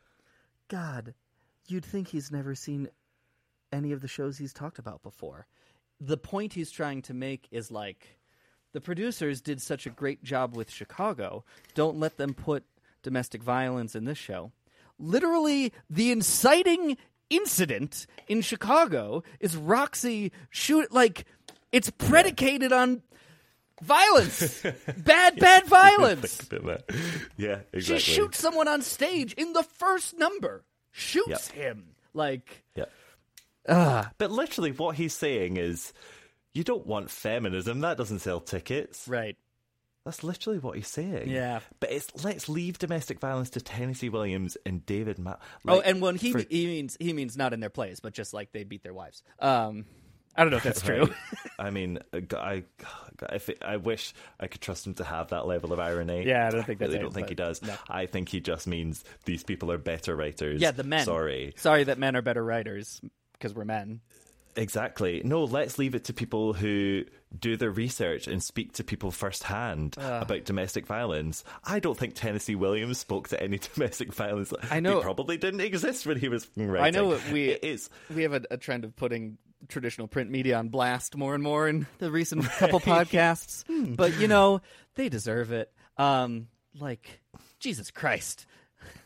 God, you'd think he's never seen any of the shows he's talked about before. The point he's trying to make is, like, the producers did such a great job with Chicago. Don't let them put domestic violence in this show. Literally, the inciting incident in Chicago is Roxy shoot, like, it's predicated on... violence, bad, bad violence. Yeah, exactly. She shoots someone on stage in the first number. Shoots yep. him. Like, yeah. Uh, but literally, what he's saying is, you don't want feminism. That doesn't sell tickets. Right. That's literally what he's saying. Yeah. But it's let's leave domestic violence to Tennessee Williams and David Ma. Like, oh, and when he for... he means he means not in their plays, but just like they beat their wives. Um. I don't know if that's true. Right. I mean, I, if it, I wish I could trust him to have that level of irony. Yeah, I don't think I that's really it, don't think he does. No. I think he just means these people are better writers. Yeah, the men. Sorry. Sorry that men are better writers, because we're men. Exactly. No, let's leave it to people who do their research and speak to people firsthand uh, about domestic violence. I don't think Tennessee Williams spoke to any domestic violence. I know. It probably didn't exist when he was writing. I know we, it is. we have a, a trend of putting traditional print media on blast more and more in the recent couple podcasts. But, you know, they deserve it. Um, like, Jesus Christ.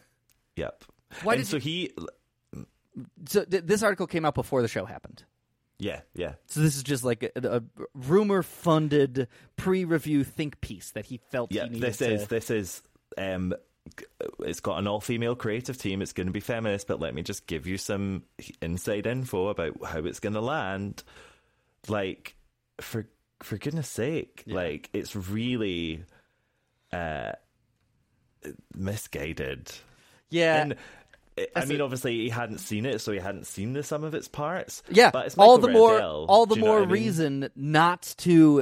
Yep. Why and did so you... he... So th- this article came out before the show happened. Yeah, yeah. So this is just like a, a rumor-funded pre-review think piece that he felt Yeah, he needed this to... is this is um, it's got an all-female creative team. It's going to be feminist, but let me just give you some inside info about how it's going to land. Like, for for goodness sake, Yeah. like it's really uh, misguided. Yeah. And, I mean, obviously he hadn't seen it, so he hadn't seen the sum of its parts. Yeah, but it's all Michael the more, Rendell, all the do you know more what I mean? reason not to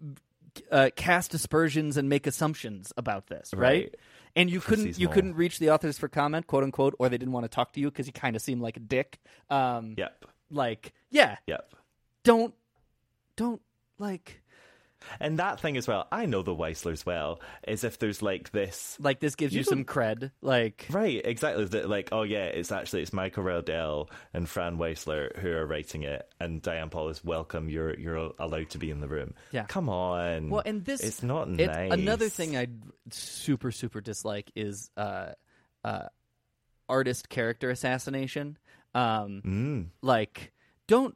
uh, cast aspersions and make assumptions about this, right? Right. And you For couldn't, you seasonal. couldn't reach the authors for comment, quote unquote, or they didn't want to talk to you because you kind of seemed like a dick. Um, Yep. Like, yeah, Yep. don't, don't like. And that thing as well, I know the Weislers well, is if there's like this... Like, this gives you, You some don't- cred. Like, Right, exactly. That, like, oh yeah, it's actually, it's Michael Rendell and Fran Weisler who are writing it, and Diane Paul is welcome, you're you're allowed to be in the room. Yeah. Come on. well, and this, It's not it- nice. Another thing I super, super dislike is uh, uh, artist character assassination. Um, Mm. Like, don't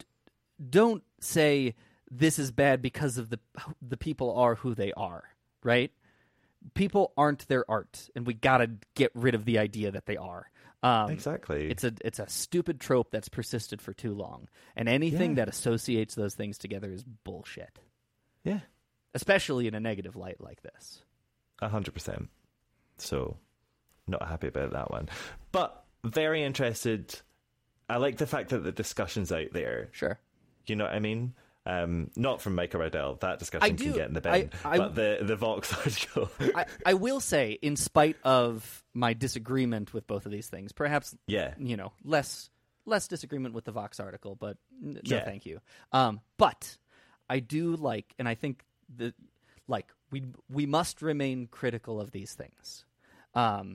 don't say this is bad because of the the people are who they are, right? People aren't their art, and we gotta get rid of the idea that they are. Um, Exactly. It's a it's a stupid trope that's persisted for too long, and anything Yeah. that associates those things together is bullshit. Yeah. Especially in a negative light like this. A hundred percent. So, not happy about that one. But very interested. I like the fact that the discussion's out there. Sure. You know what I mean? Um, not from Michael Rendell. That discussion I can do. get in the bin. I- I- but the, the Vox article. I, I will say, in spite of my disagreement with both of these things, perhaps, Yeah. you know, less less disagreement with the Vox article, but n- no, Yeah. thank you. Um, but I do like, and I think that, like, we we must remain critical of these things. Um,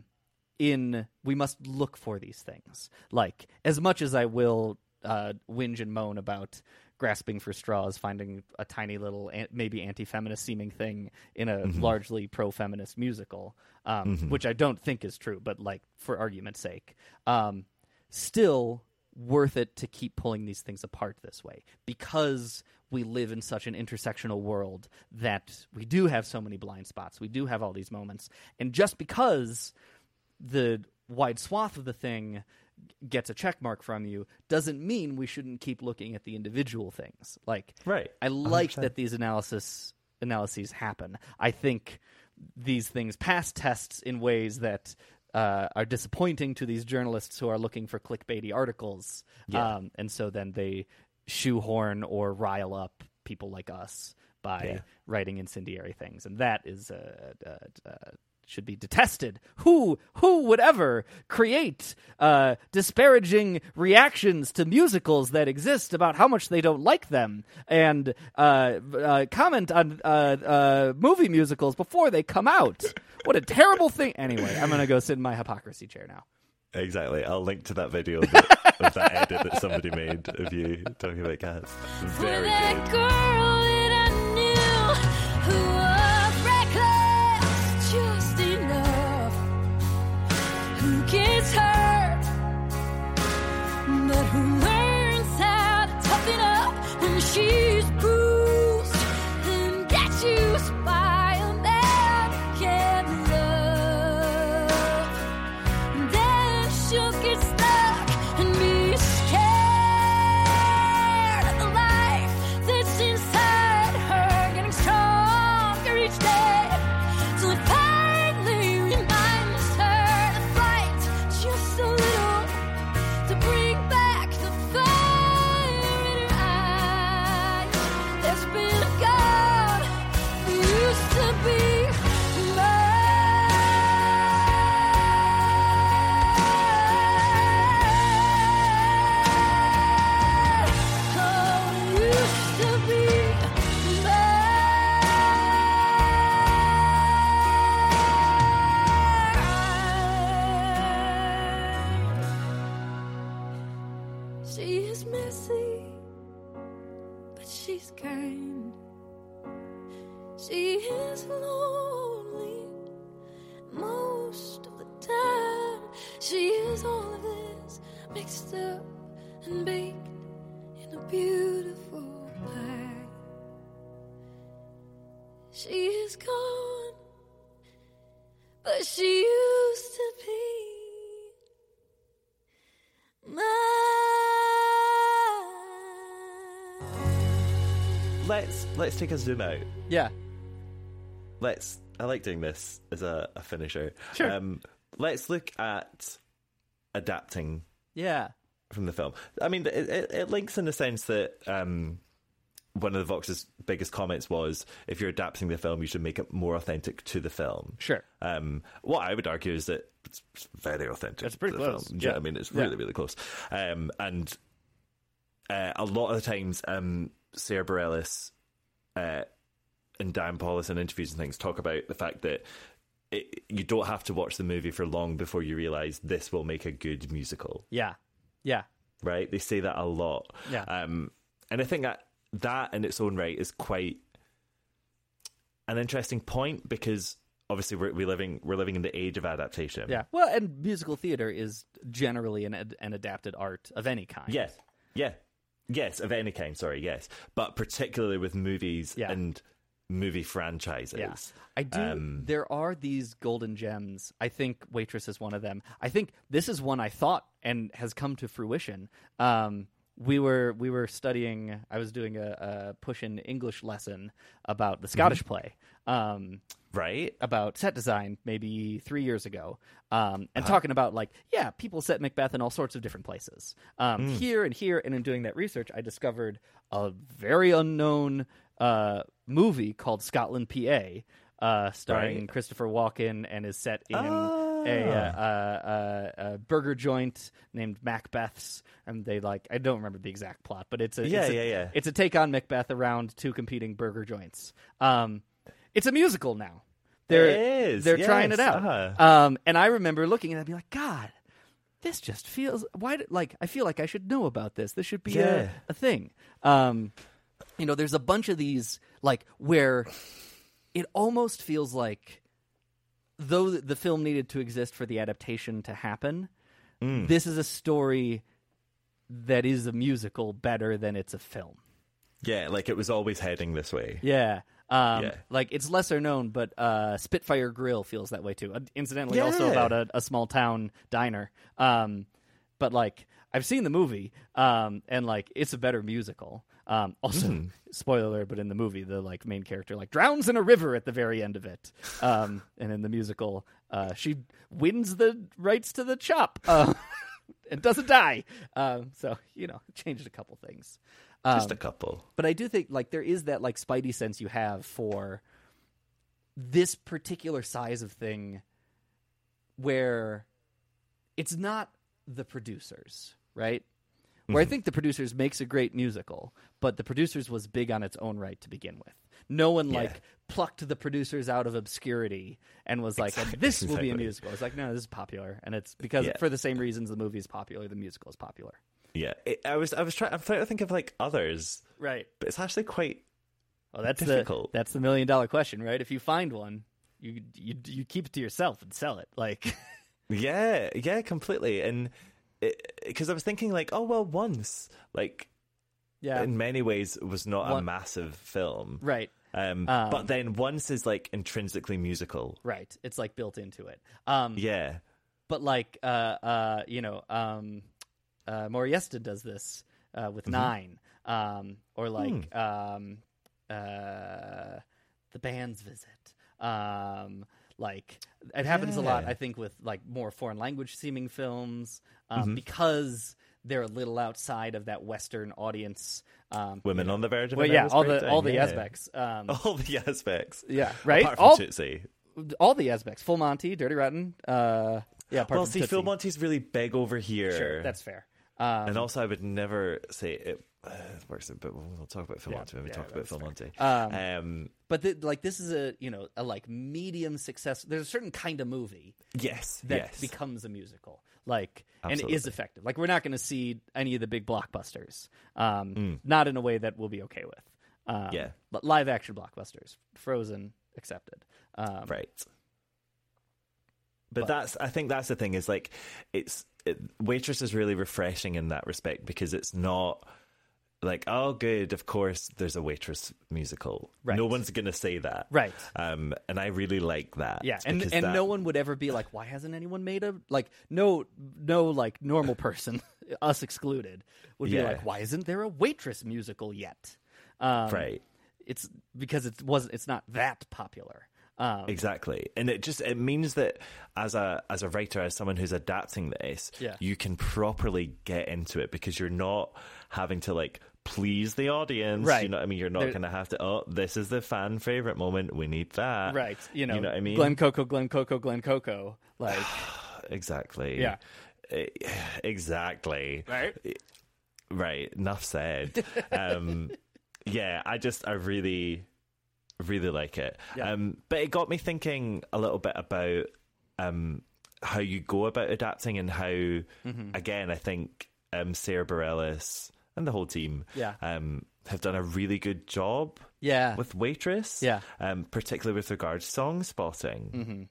in we must look for these things. Like, as much as I will uh, whinge and moan about grasping for straws, finding a tiny little, an- maybe anti-feminist seeming thing in a largely pro-feminist musical, um, which I don't think is true, but like for argument's sake, um, still worth it to keep pulling these things apart this way, because we live in such an intersectional world that we do have so many blind spots. We do have all these moments. And just because the wide swath of the thing gets a check mark from you doesn't mean we shouldn't keep looking at the individual things. Like, Right. I like one hundred percent. that these analysis analyses happen. I think these things pass tests in ways that uh, are disappointing to these journalists who are looking for clickbaity articles. Yeah. Um, and so then they shoehorn or rile up people like us by Yeah. writing incendiary things. And that is uh, uh, uh, should be detested. Who who would ever create uh, disparaging reactions to musicals that exist about how much they don't like them, and uh, uh, comment on uh, uh, movie musicals before they come out? What a terrible thing. Anyway, I'm going to go sit in my hypocrisy chair now. Exactly. I'll link to that video of, the, of that edit that somebody made of you talking about cats. Very that good. girl that I knew who was reckless just enough, who gets hurt, but who learns how to toughen up when she's bruised and gets used by a man can love. Then she'll get stuck and be scared of the life that's inside her, getting stronger each day, till it finally reminds her to fight just a little, to bring back the fire in her eyes. There's been a God who used to be mine. Oh, used to be mine. She is messy, but she's kind. She is lonely most of the time. She is all of this mixed up and baked in a beautiful where she used to be. Let's let's take a zoom out. Yeah. Let's. I like doing this as a, a finisher. Sure. Um, let's look at adapting Yeah. from the film. I mean, it, it, it links in the sense that um, one of the Vox's biggest comments was, if you're adapting the film, you should make it more authentic to the film. Sure. Um, what I would argue is that it's very authentic. It's pretty to the close. Film. Do you know Yeah. what I mean? It's Yeah. really, really close. Um, and uh, a lot of the times, um, Sarah Bareilles uh, and Dan Paulus in interviews and things talk about the fact that it, you don't have to watch the movie for long before you realise this will make a good musical. Yeah. Yeah. Right? They say that a lot. Yeah. Um, and I think that that in its own right is quite an interesting point, because obviously we're we living we're living in the age of adaptation. Yeah. Well, and musical theater is generally an ad- an adapted art of any kind. Yeah. Yeah. Yes, of any kind, sorry, yes. But particularly with movies Yeah. and movie franchises. Yeah. I do. Um, there are these golden gems. I think Waitress is one of them. I think this is one I thought and has come to fruition. Um, we were we were studying. I was doing a, a push-in English lesson about the Scottish Mm-hmm. play. Um, right. About set design maybe three years ago, um, and Uh-huh. talking about, like, yeah, people set Macbeth in all sorts of different places, um, Mm. here and here. And in doing that research, I discovered a very unknown uh, movie called Scotland, P A, uh, starring Right. Christopher Walken, and is set in Ah. a, uh, uh, uh, a burger joint named Macbeth's. And they like I don't remember the exact plot, but it's a Yeah, it's a, yeah, yeah. it's a take on Macbeth around two competing burger joints. Um, It's a musical now. They're, It is, They're trying it yes, out. uh-huh. Um, and I remember looking at it and being like, God, this just feels... Why? Did, like, I feel like I should know about this. This should be Yeah. a, a thing. Um, you know, there's a bunch of these, like, where it almost feels like, though the film needed to exist for the adaptation to happen, Mm. this is a story that is a musical better than it's a film. Yeah, like it was always heading this way. Yeah. Um, Yeah. Like, it's lesser known, but uh, Spitfire Grill feels that way too. Uh, incidentally, also Yeah. about a, a small town diner. Um, but, like, I've seen the movie, um, and, like, it's a better musical. Um, also, Mm. spoiler alert, but in the movie, the, like, main character, like, drowns in a river at the very end of it. Um, and in the musical, uh, she wins the rights to the chop uh, and doesn't die. Um, so, you know, it changed a couple things. Just Um, a couple. But I do think, like, there is that, like, spidey sense you have for this particular size of thing where it's not the producers, right? Where I think the producers makes a great musical, but the producers was big on its own right to begin with. No one, Yeah. like, plucked the producers out of obscurity and was like, Exactly, this will be a exactly. musical. It's like, no, this is popular. And it's because, Yeah. for the same reasons the movie is popular, the musical is popular. Yeah, it, I was I was trying I'm trying to think of like others, Right. but it's actually quite Well, that's difficult. the that's the million dollar question, right? If you find one, you you you keep it to yourself and sell it. Like, Yeah, yeah, completely. And because I was thinking, like, oh well, Once, like, yeah, in many ways, was not a One- massive film, right, Um, Um, but then Once is like intrinsically musical. right. It's like built into it. Um, Yeah, but like, uh, uh, you know, um, uh, Moriesta does this uh, with Mhm. Nine, um, or like Hmm. um, uh, The Band's Visit. Um, like it happens a lot, Yeah. I think, with like more foreign language seeming films, um, Mhm. because they're a little outside of that Western audience. Um, Women on the Verge of well, a yeah, Nervous all the Breakdown, all the yeah. aspects. Um, all the aspects. yeah, right. Apart from all, Tootsie. all the aspects. Full Monty, Dirty Rotten. Uh, yeah, apart Well, from see, Tootsie. Phil Monty's really big over here. Sure, that's fair. Um, and also, I would never say it uh, works, but we'll talk about Phil Yeah, Monty when we yeah, talk about that's Phil fair. Monty. Um, Um, but the, like this is a you know a like medium success. There's a certain kind of movie yes, that yes. becomes a musical, like and it Absolutely. is effective. Like we're not going to see any of the big blockbusters, um, Mm. not in a way that we'll be okay with. Um, Yeah. but live action blockbusters, Frozen accepted. Um, right. But, but- that's, I think that's the thing is like, it's, it, Waitress is really refreshing in that respect because it's not like, oh, good, of course, there's a Waitress musical. Right. No one's going to say that. Right. Um, and I really like that. Yeah, and because and that- no one would ever be like, why hasn't anyone made a like no no like normal person, us excluded, would be Yeah. like, why isn't there a Waitress musical yet? Um, Right. It's because it wasn't. It's not that popular. Um, Exactly, and it just it means that as a as a writer, as someone who's adapting this, Yeah. you can properly get into it because you're not having to like please the audience. Right. You know what I mean? You're not There- going to have to. Oh, this is the fan favorite moment. We need that. Right. You know, You know what I mean? Glen Coco, Glen Coco, Glen Coco. Like, Exactly. Yeah. Eh, Exactly. right? Right. Enough said. um, yeah, I just, I really, really like it. Yeah. Um, but it got me thinking a little bit about um, how you go about adapting and how, Mm-hmm. again, I think um, Sarah Bareilles and the whole team Yeah. um, have done a really good job Yeah. with Waitress, Yeah. um, particularly with regards to song spotting. Mm-hmm.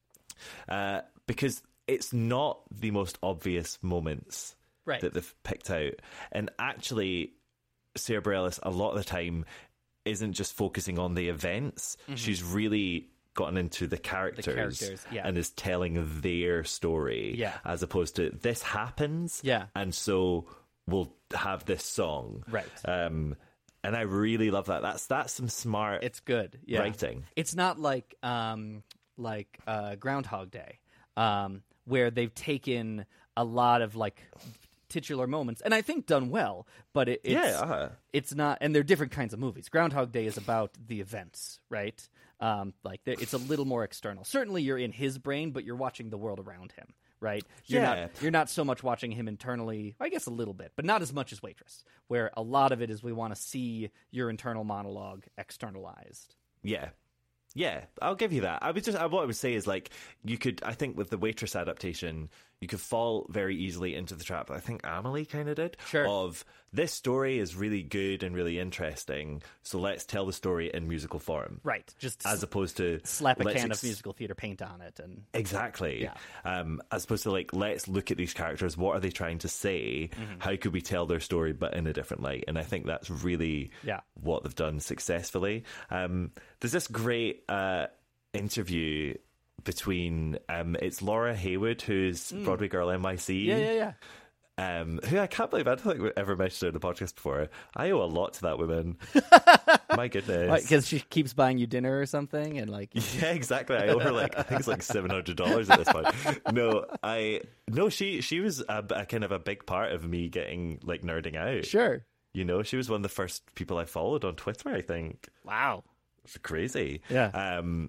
Uh, because it's not the most obvious moments Right. that they've picked out. And actually, Sarah Bareilles, a lot of the time, isn't just focusing on the events. She's really gotten into the characters, characters, yeah. and is telling their story, Yeah. as opposed to this happens, Yeah. and so we'll have this song. Right. Um, and I really love that. That's that's some smart It's good. Yeah. writing. It's not like um like uh, Groundhog Day, um, where they've taken a lot of like titular moments, and I think done well. But it, it's Yeah, uh-huh. it's not, and they're different kinds of movies. Groundhog Day is about the events, right? Um, like it's a little more external. Certainly, you're in his brain, but you're watching the world around him, right? You're Yeah. not you're not so much watching him internally. I guess a little bit, but not as much as Waitress, where a lot of it is we want to see your internal monologue externalized. Yeah. Yeah, I'll give you that. I was just, I, what I would say is like, you could, I think with the Waitress adaptation, you could fall very easily into the trap that I think Amelie kind of did. Sure. Of, this story is really good and really interesting, so let's tell the story in musical form. Right, just As opposed to... slap a let's can ex- of musical theater paint on it, and Exactly. Yeah. Um, as opposed to like, let's look at these characters. What are they trying to say? Mm-hmm. How could we tell their story, but in a different light? And I think that's really Yeah. what they've done successfully. Um, there's this great uh, interview between um, it's Laura Haywood, who's Broadway Girl N Y C. Mm. yeah, yeah, yeah. Um, who I can't believe I don't think we've ever mentioned her in the podcast before. I owe a lot to that woman. My goodness. Because she keeps buying you dinner or something, and like, Yeah, exactly. I owe her like I think it's like seven hundred dollars at this point. No, I no. She she was a, a kind of a big part of me getting like nerding out. sure, You know, she was one of the first people I followed on Twitter. I think wow, it's crazy. Yeah. Um,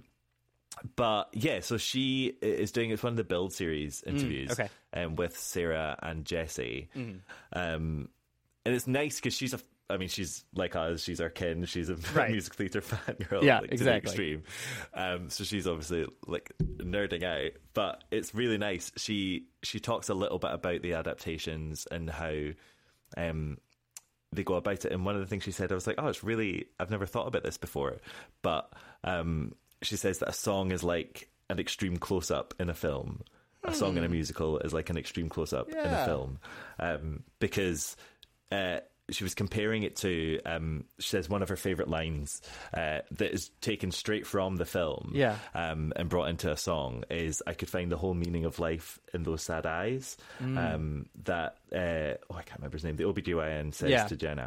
but yeah, so she is doing it's one of the Build series interviews. okay. Um, with Sarah and Jesse. Um, and it's nice because she's a. I mean, she's like us. She's our kin. She's a Right. music theater fan girl. Yeah, like, to the exactly. extreme. Um, so she's obviously like nerding out, but it's really nice. She she talks a little bit about the adaptations and how um, they go about it. And one of the things she said, I was like, oh, it's really, I've never thought about this before. But um, she says that a song is like an extreme close up in a film. A song in a musical is like an extreme close up in a Yeah. film, um, because. Uh, She was comparing it to, um, she says one of her favourite lines uh, that is taken straight from the film Yeah. um, and brought into a song is, I could find the whole meaning of life in those sad eyes. Mm. Um, that, uh, oh, I can't remember his name, the O B G Y N says Yeah. to Jenna.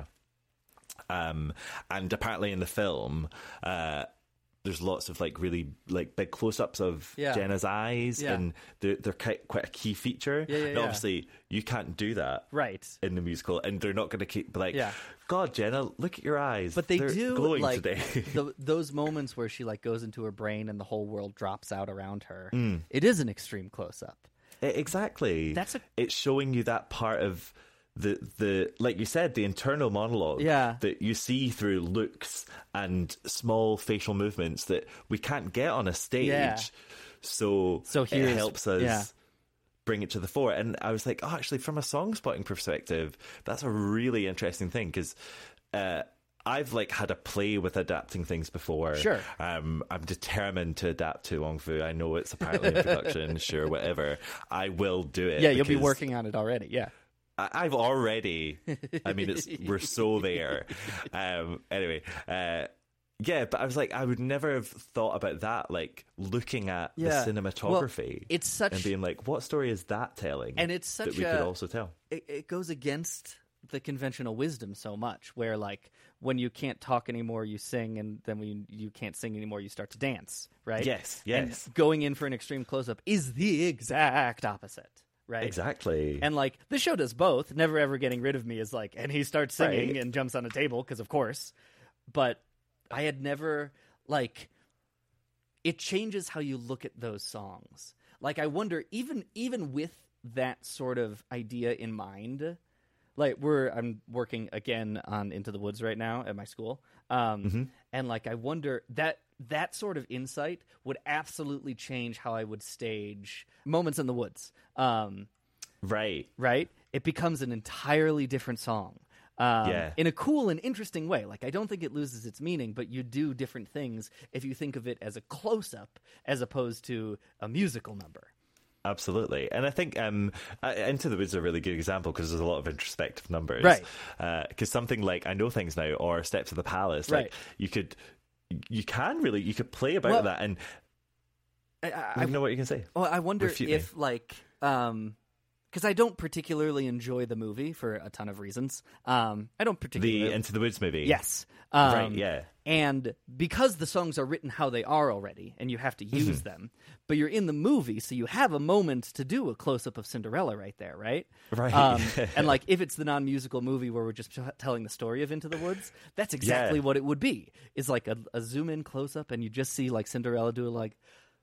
Um, and apparently in the film, uh, there's lots of like really like big close-ups of Yeah. Jenna's eyes, Yeah. and they're, they're quite, quite a key feature. Yeah, yeah, and yeah. obviously, you can't do that right. in the musical, and they're not going to keep like, Yeah. God, Jenna, look at your eyes. But they They're do glowing like today. the, those moments where she like goes into her brain and the whole world drops out around her. Mm. It is an extreme close up. E- exactly. That's a- It's showing you that part of the the like you said, the internal monologue. Yeah. That you see through looks and small facial movements that we can't get on a stage. Yeah. So So it here's- helps us. yeah. Bring it to the fore. And I was like, oh, actually, from a song spotting perspective, that's a really interesting thing because uh, I've like had a play with adapting things before. Sure. Um, I'm determined to adapt to Wong Fu. I know it's apparently in production, sure, whatever. I will do it. Yeah, you'll be because- working on it already. Yeah. I, I've already. I mean, it's we're so there. Um, anyway, uh, yeah, but I was like, I would never have thought about that. Like looking at Yeah. the cinematography, Well, it's such- and being like, what story is that telling? And it's such that we a, could also tell. It, it goes against the conventional wisdom so much, where like when you can't talk anymore, you sing, and then when you, you can't sing anymore, you start to dance, right? Yes, And yes. going in for an extreme close up is the exact opposite, right? Exactly. And like the show does both. Never Ever Getting Rid of Me is like, and he starts singing Right. and jumps on a table because of course. But I had never like. It changes how you look at those songs. Like I wonder, even even with that sort of idea in mind, like we're I'm working again on Into the Woods right now at my school, um, Mm-hmm. and like I wonder that that sort of insight would absolutely change how I would stage Moments in the Woods. Um, right. right? It becomes an entirely different song. Um, Yeah. In a cool and interesting way. Like, I don't think it loses its meaning, but you do different things if you think of it as a close-up as opposed to a musical number. Absolutely. And I think um, uh, Into the Woods is a really good example because there's a lot of introspective numbers. Right. Because something like I Know Things Now or Steps of the Palace, Right. like you could, you can really, you could play about Well, that. And I, I I, don't know what you can say. well, I wonder Refute me. if, like... Um, because I don't particularly enjoy the movie for a ton of reasons. Um, I don't particularly... The Into the Woods movie. Yes. Um, Right, yeah. And because the songs are written how they are already, and you have to use them, but you're in the movie, so you have a moment to do a close-up of Cinderella right there, right? Right. Um, and, like, if it's the non-musical movie where we're just t- telling the story of Into the Woods, that's exactly Yeah. what it would be. Is like a, a zoom-in close-up, and you just see, like, Cinderella do, like...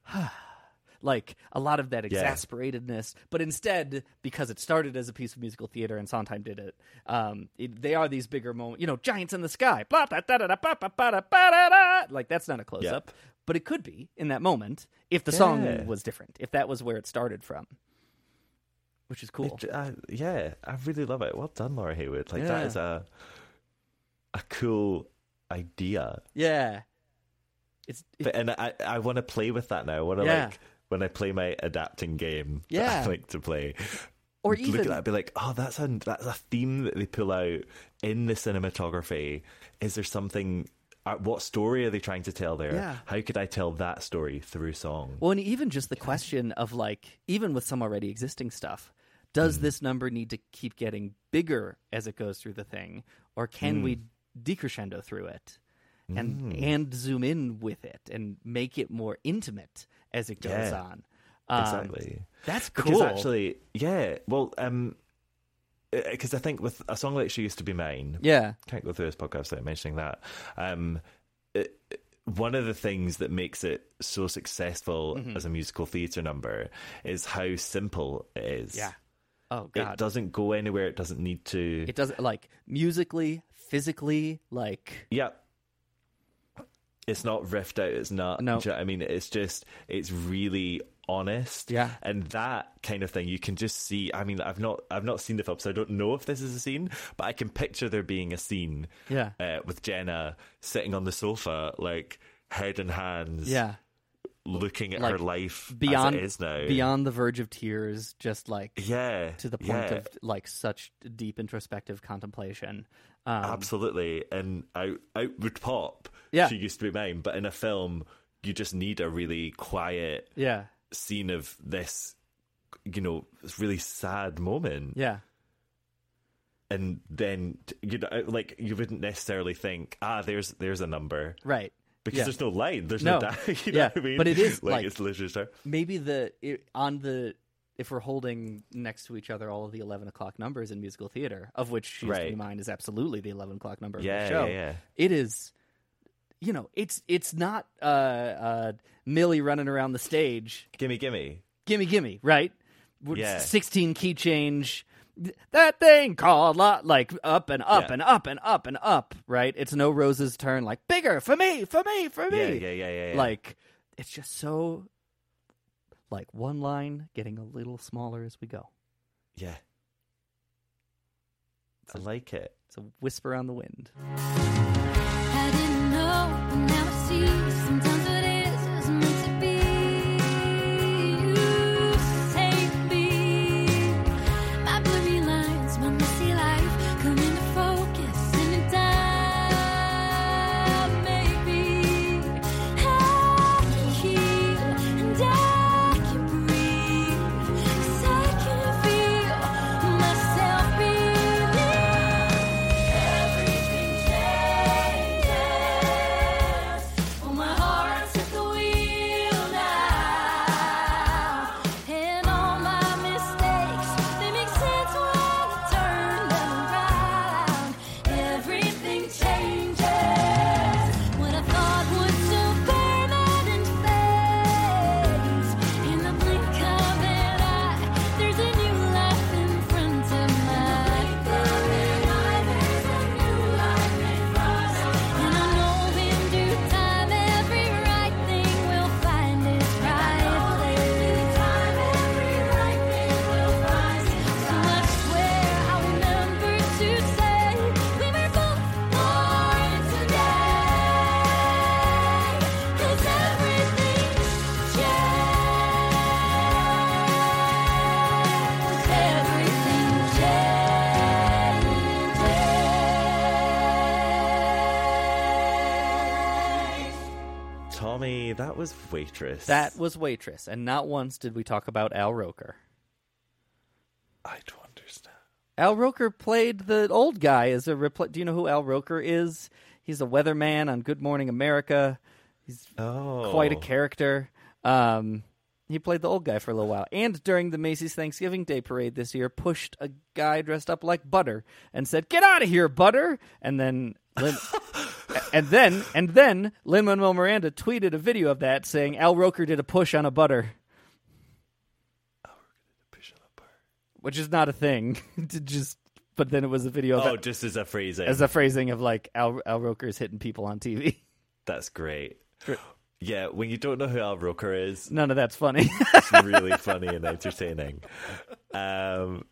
Like, a lot of that Yeah. exasperatedness, but instead, because it started as a piece of musical theater and Sondheim did it, um, it they are these bigger moments, you know, giants in the sky, blah, blah, da, da, da, ba, ba, ba, da, ba, da, da. Like, that's not a close-up, Yep. but it could be in that moment if the song Yeah. was different, if that was where it started from, which is cool. It, uh, yeah, I really love it. Well done, Laura Haywood. Like, Yeah. that is a a cool idea. Yeah. It's it, But, and I, I want to play with that now. I want to, Yeah. like, when I play my adapting game that Yeah. I like to play, Or look even- at that and be like, oh, that's a, that's a theme that they pull out in the cinematography. Is there something, uh, what story are they trying to tell there? Yeah. How could I tell that story through song? Well, and even just the question of, like, even with some already existing stuff, does this number need to keep getting bigger as it goes through the thing, or can we decrescendo through it and and zoom in with it and make it more intimate as it goes Yeah. on? Um, Exactly. That's Because cool. actually, yeah, well, um, because I think with a song like She Used to Be Mine, Yeah. can't go through this podcast without mentioning that. Um, it, one of the things that makes it so successful Mm-hmm. as a musical theatre number is how simple it is. Yeah. Oh, It God. doesn't go anywhere. It doesn't need to. It doesn't, like, musically, physically, like... Yeah. It's not riffed out. It's not. No. do you know what I mean, it's just, it's really honest. Yeah. And that kind of thing, you can just see. I mean, I've not, I've not seen the film, so I don't know if this is a scene, but I can picture there being a scene. Yeah. Uh, with Jenna sitting on the sofa, like head in hands. Yeah. Looking at Like, her life Beyond, as it is now. beyond the verge of tears, just, like... Yeah. to the point yeah. of like such deep introspective contemplation. Um, Absolutely. And out, out would pop. Yeah. She Used to Be Mine. But in a film, you just need a really quiet Yeah, scene of this, you know, this really sad moment. yeah, And then, you know, like, you wouldn't necessarily think, ah, there's there's a number. right. Because Yeah. there's no line. There's No. no, di- you know Yeah, what I mean? but it is, like, like- it's literature. Maybe the it, on the if we're holding next to each other all of the eleven o'clock numbers in musical theater, of which She Used to Be Right. Mine is absolutely the eleven o'clock number of Yeah, the show. yeah, yeah. It is. You know, it's it's not uh, uh, Millie running around the stage. Gimme, gimme. Gimme, gimme, right? We're Yeah. sixteen key change. th- That thing called lo- like up and up Yeah. and up and up and up, right? It's No Rose's turn, like bigger for me, for me, for me. Yeah, yeah, yeah, yeah, yeah. Like it's just so like one line getting a little smaller as we go. Yeah. I like it. It's a whisper on the wind. I didn't know, but now I see. Sometimes what is is meant to be. You say to be. My blurry lines, my That was Waitress. That was Waitress, and not once did we talk about Al Roker. I don't understand. Al Roker played the old guy as a repl- Do you know who Al Roker is? He's a weatherman on Good Morning America. He's oh. quite a character. Um, he played the old guy for a little while. And during the Macy's Thanksgiving Day Parade this year, pushed a guy dressed up like Butter and said, "Get out of here, Butter!" And then... Lin- and then, and then, Lin-Manuel Miranda tweeted a video of that saying Al Roker did a push on a butter. Al Roker did a push on a butter. Which is not a thing. just, but then it was a video of Oh, it, just as a phrasing. as a phrasing of like Al, Al Roker's hitting people on T V. That's great. Yeah, when you don't know who Al Roker is, none of that's funny. It's really funny and entertaining. Um,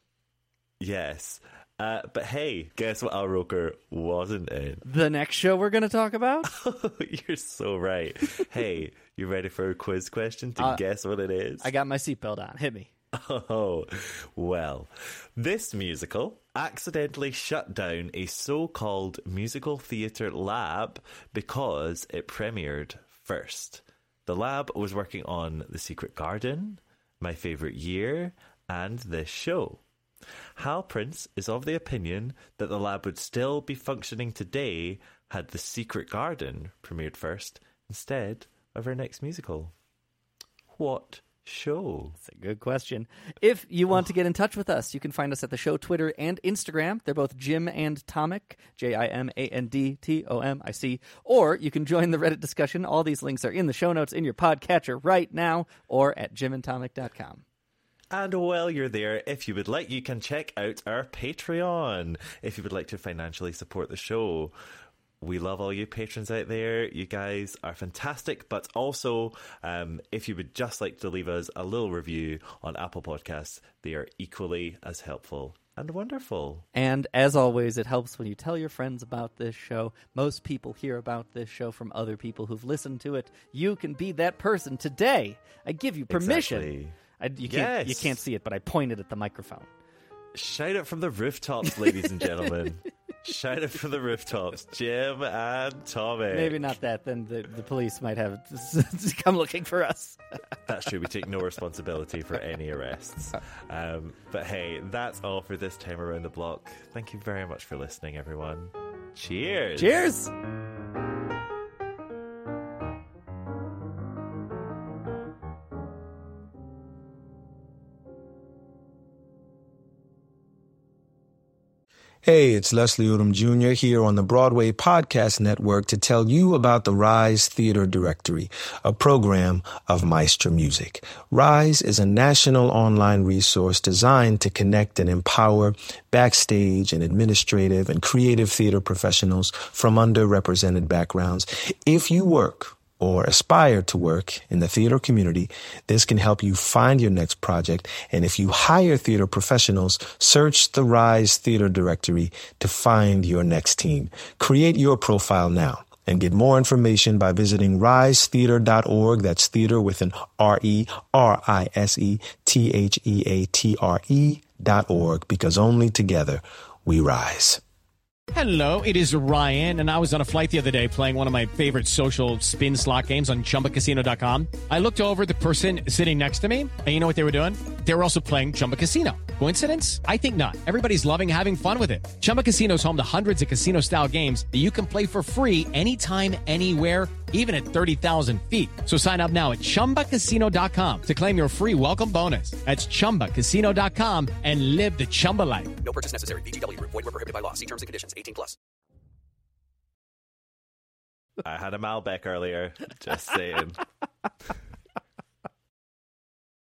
yes. Uh, but hey, guess what Al Roker wasn't in? The next show we're going to talk about? You're so right. Hey, you ready for a quiz question to Uh, guess what it is? I got my seatbelt on. Hit me. Oh, well, this musical accidentally shut down a so-called musical theatre lab because it premiered first. The lab was working on The Secret Garden, My Favourite Year, and this show. Hal Prince is of the opinion that the lab would still be functioning today had The Secret Garden premiered first instead of our next musical. What show? That's a good question. If you want to get in touch with us, you can find us at the show Twitter and Instagram. They're both Jim and Tomic, J I M A N D T O M I C. Or you can join the Reddit discussion. All these links are in the show notes in your podcatcher right now or at jim and tomic dot com. And while you're there, if you would like, you can check out our Patreon. If you would like to financially support the show, we love all you patrons out there. You guys are fantastic. But also, um, if you would just like to leave us a little review on Apple Podcasts, they are equally as helpful and wonderful. And as always, it helps when you tell your friends about this show. Most people hear about this show from other people who've listened to it. You can be that person today. I give you permission. Exactly. I, you, can't, Yes. you can't see it, but I pointed at the microphone. Shout it from the rooftops, ladies and gentlemen. Shout it from the rooftops. Jim and Tommy. Maybe not that. Then the, the police might have to come looking for us. That's true. We take no responsibility for any arrests. Um, but hey, that's all for this time around the block. Thank you very much for listening, everyone. Cheers. Cheers. Hey, it's Leslie Odom Junior here on the Broadway Podcast Network to tell you about the Rise Theater Directory, a program of Maestro Music. Rise is a national online resource designed to connect and empower backstage and administrative and creative theater professionals from underrepresented backgrounds. If you work or aspire to work in the theater community, this can help you find your next project. And if you hire theater professionals, search the Rise Theater Directory to find your next team. Create your profile now and get more information by visiting rise theater dot org. That's theater with an R E R I S E T H E A T R E dot org, because only together we rise. Hello, it is Ryan, and I was on a flight the other day playing one of my favorite social spin slot games on chumba casino dot com. I looked over at the person sitting next to me, and you know what they were doing? They were also playing Chumba Casino. Coincidence? I think not. Everybody's loving having fun with it. Chumba Casino is home to hundreds of casino-style games that you can play for free anytime, anywhere, even at thirty thousand feet. So sign up now at chumba casino dot com to claim your free welcome bonus. That's chumba casino dot com and live the Chumba life. No purchase necessary. V G W. Void where prohibited by law. See terms and conditions. eighteen plus. I had a Malbec earlier. Just saying.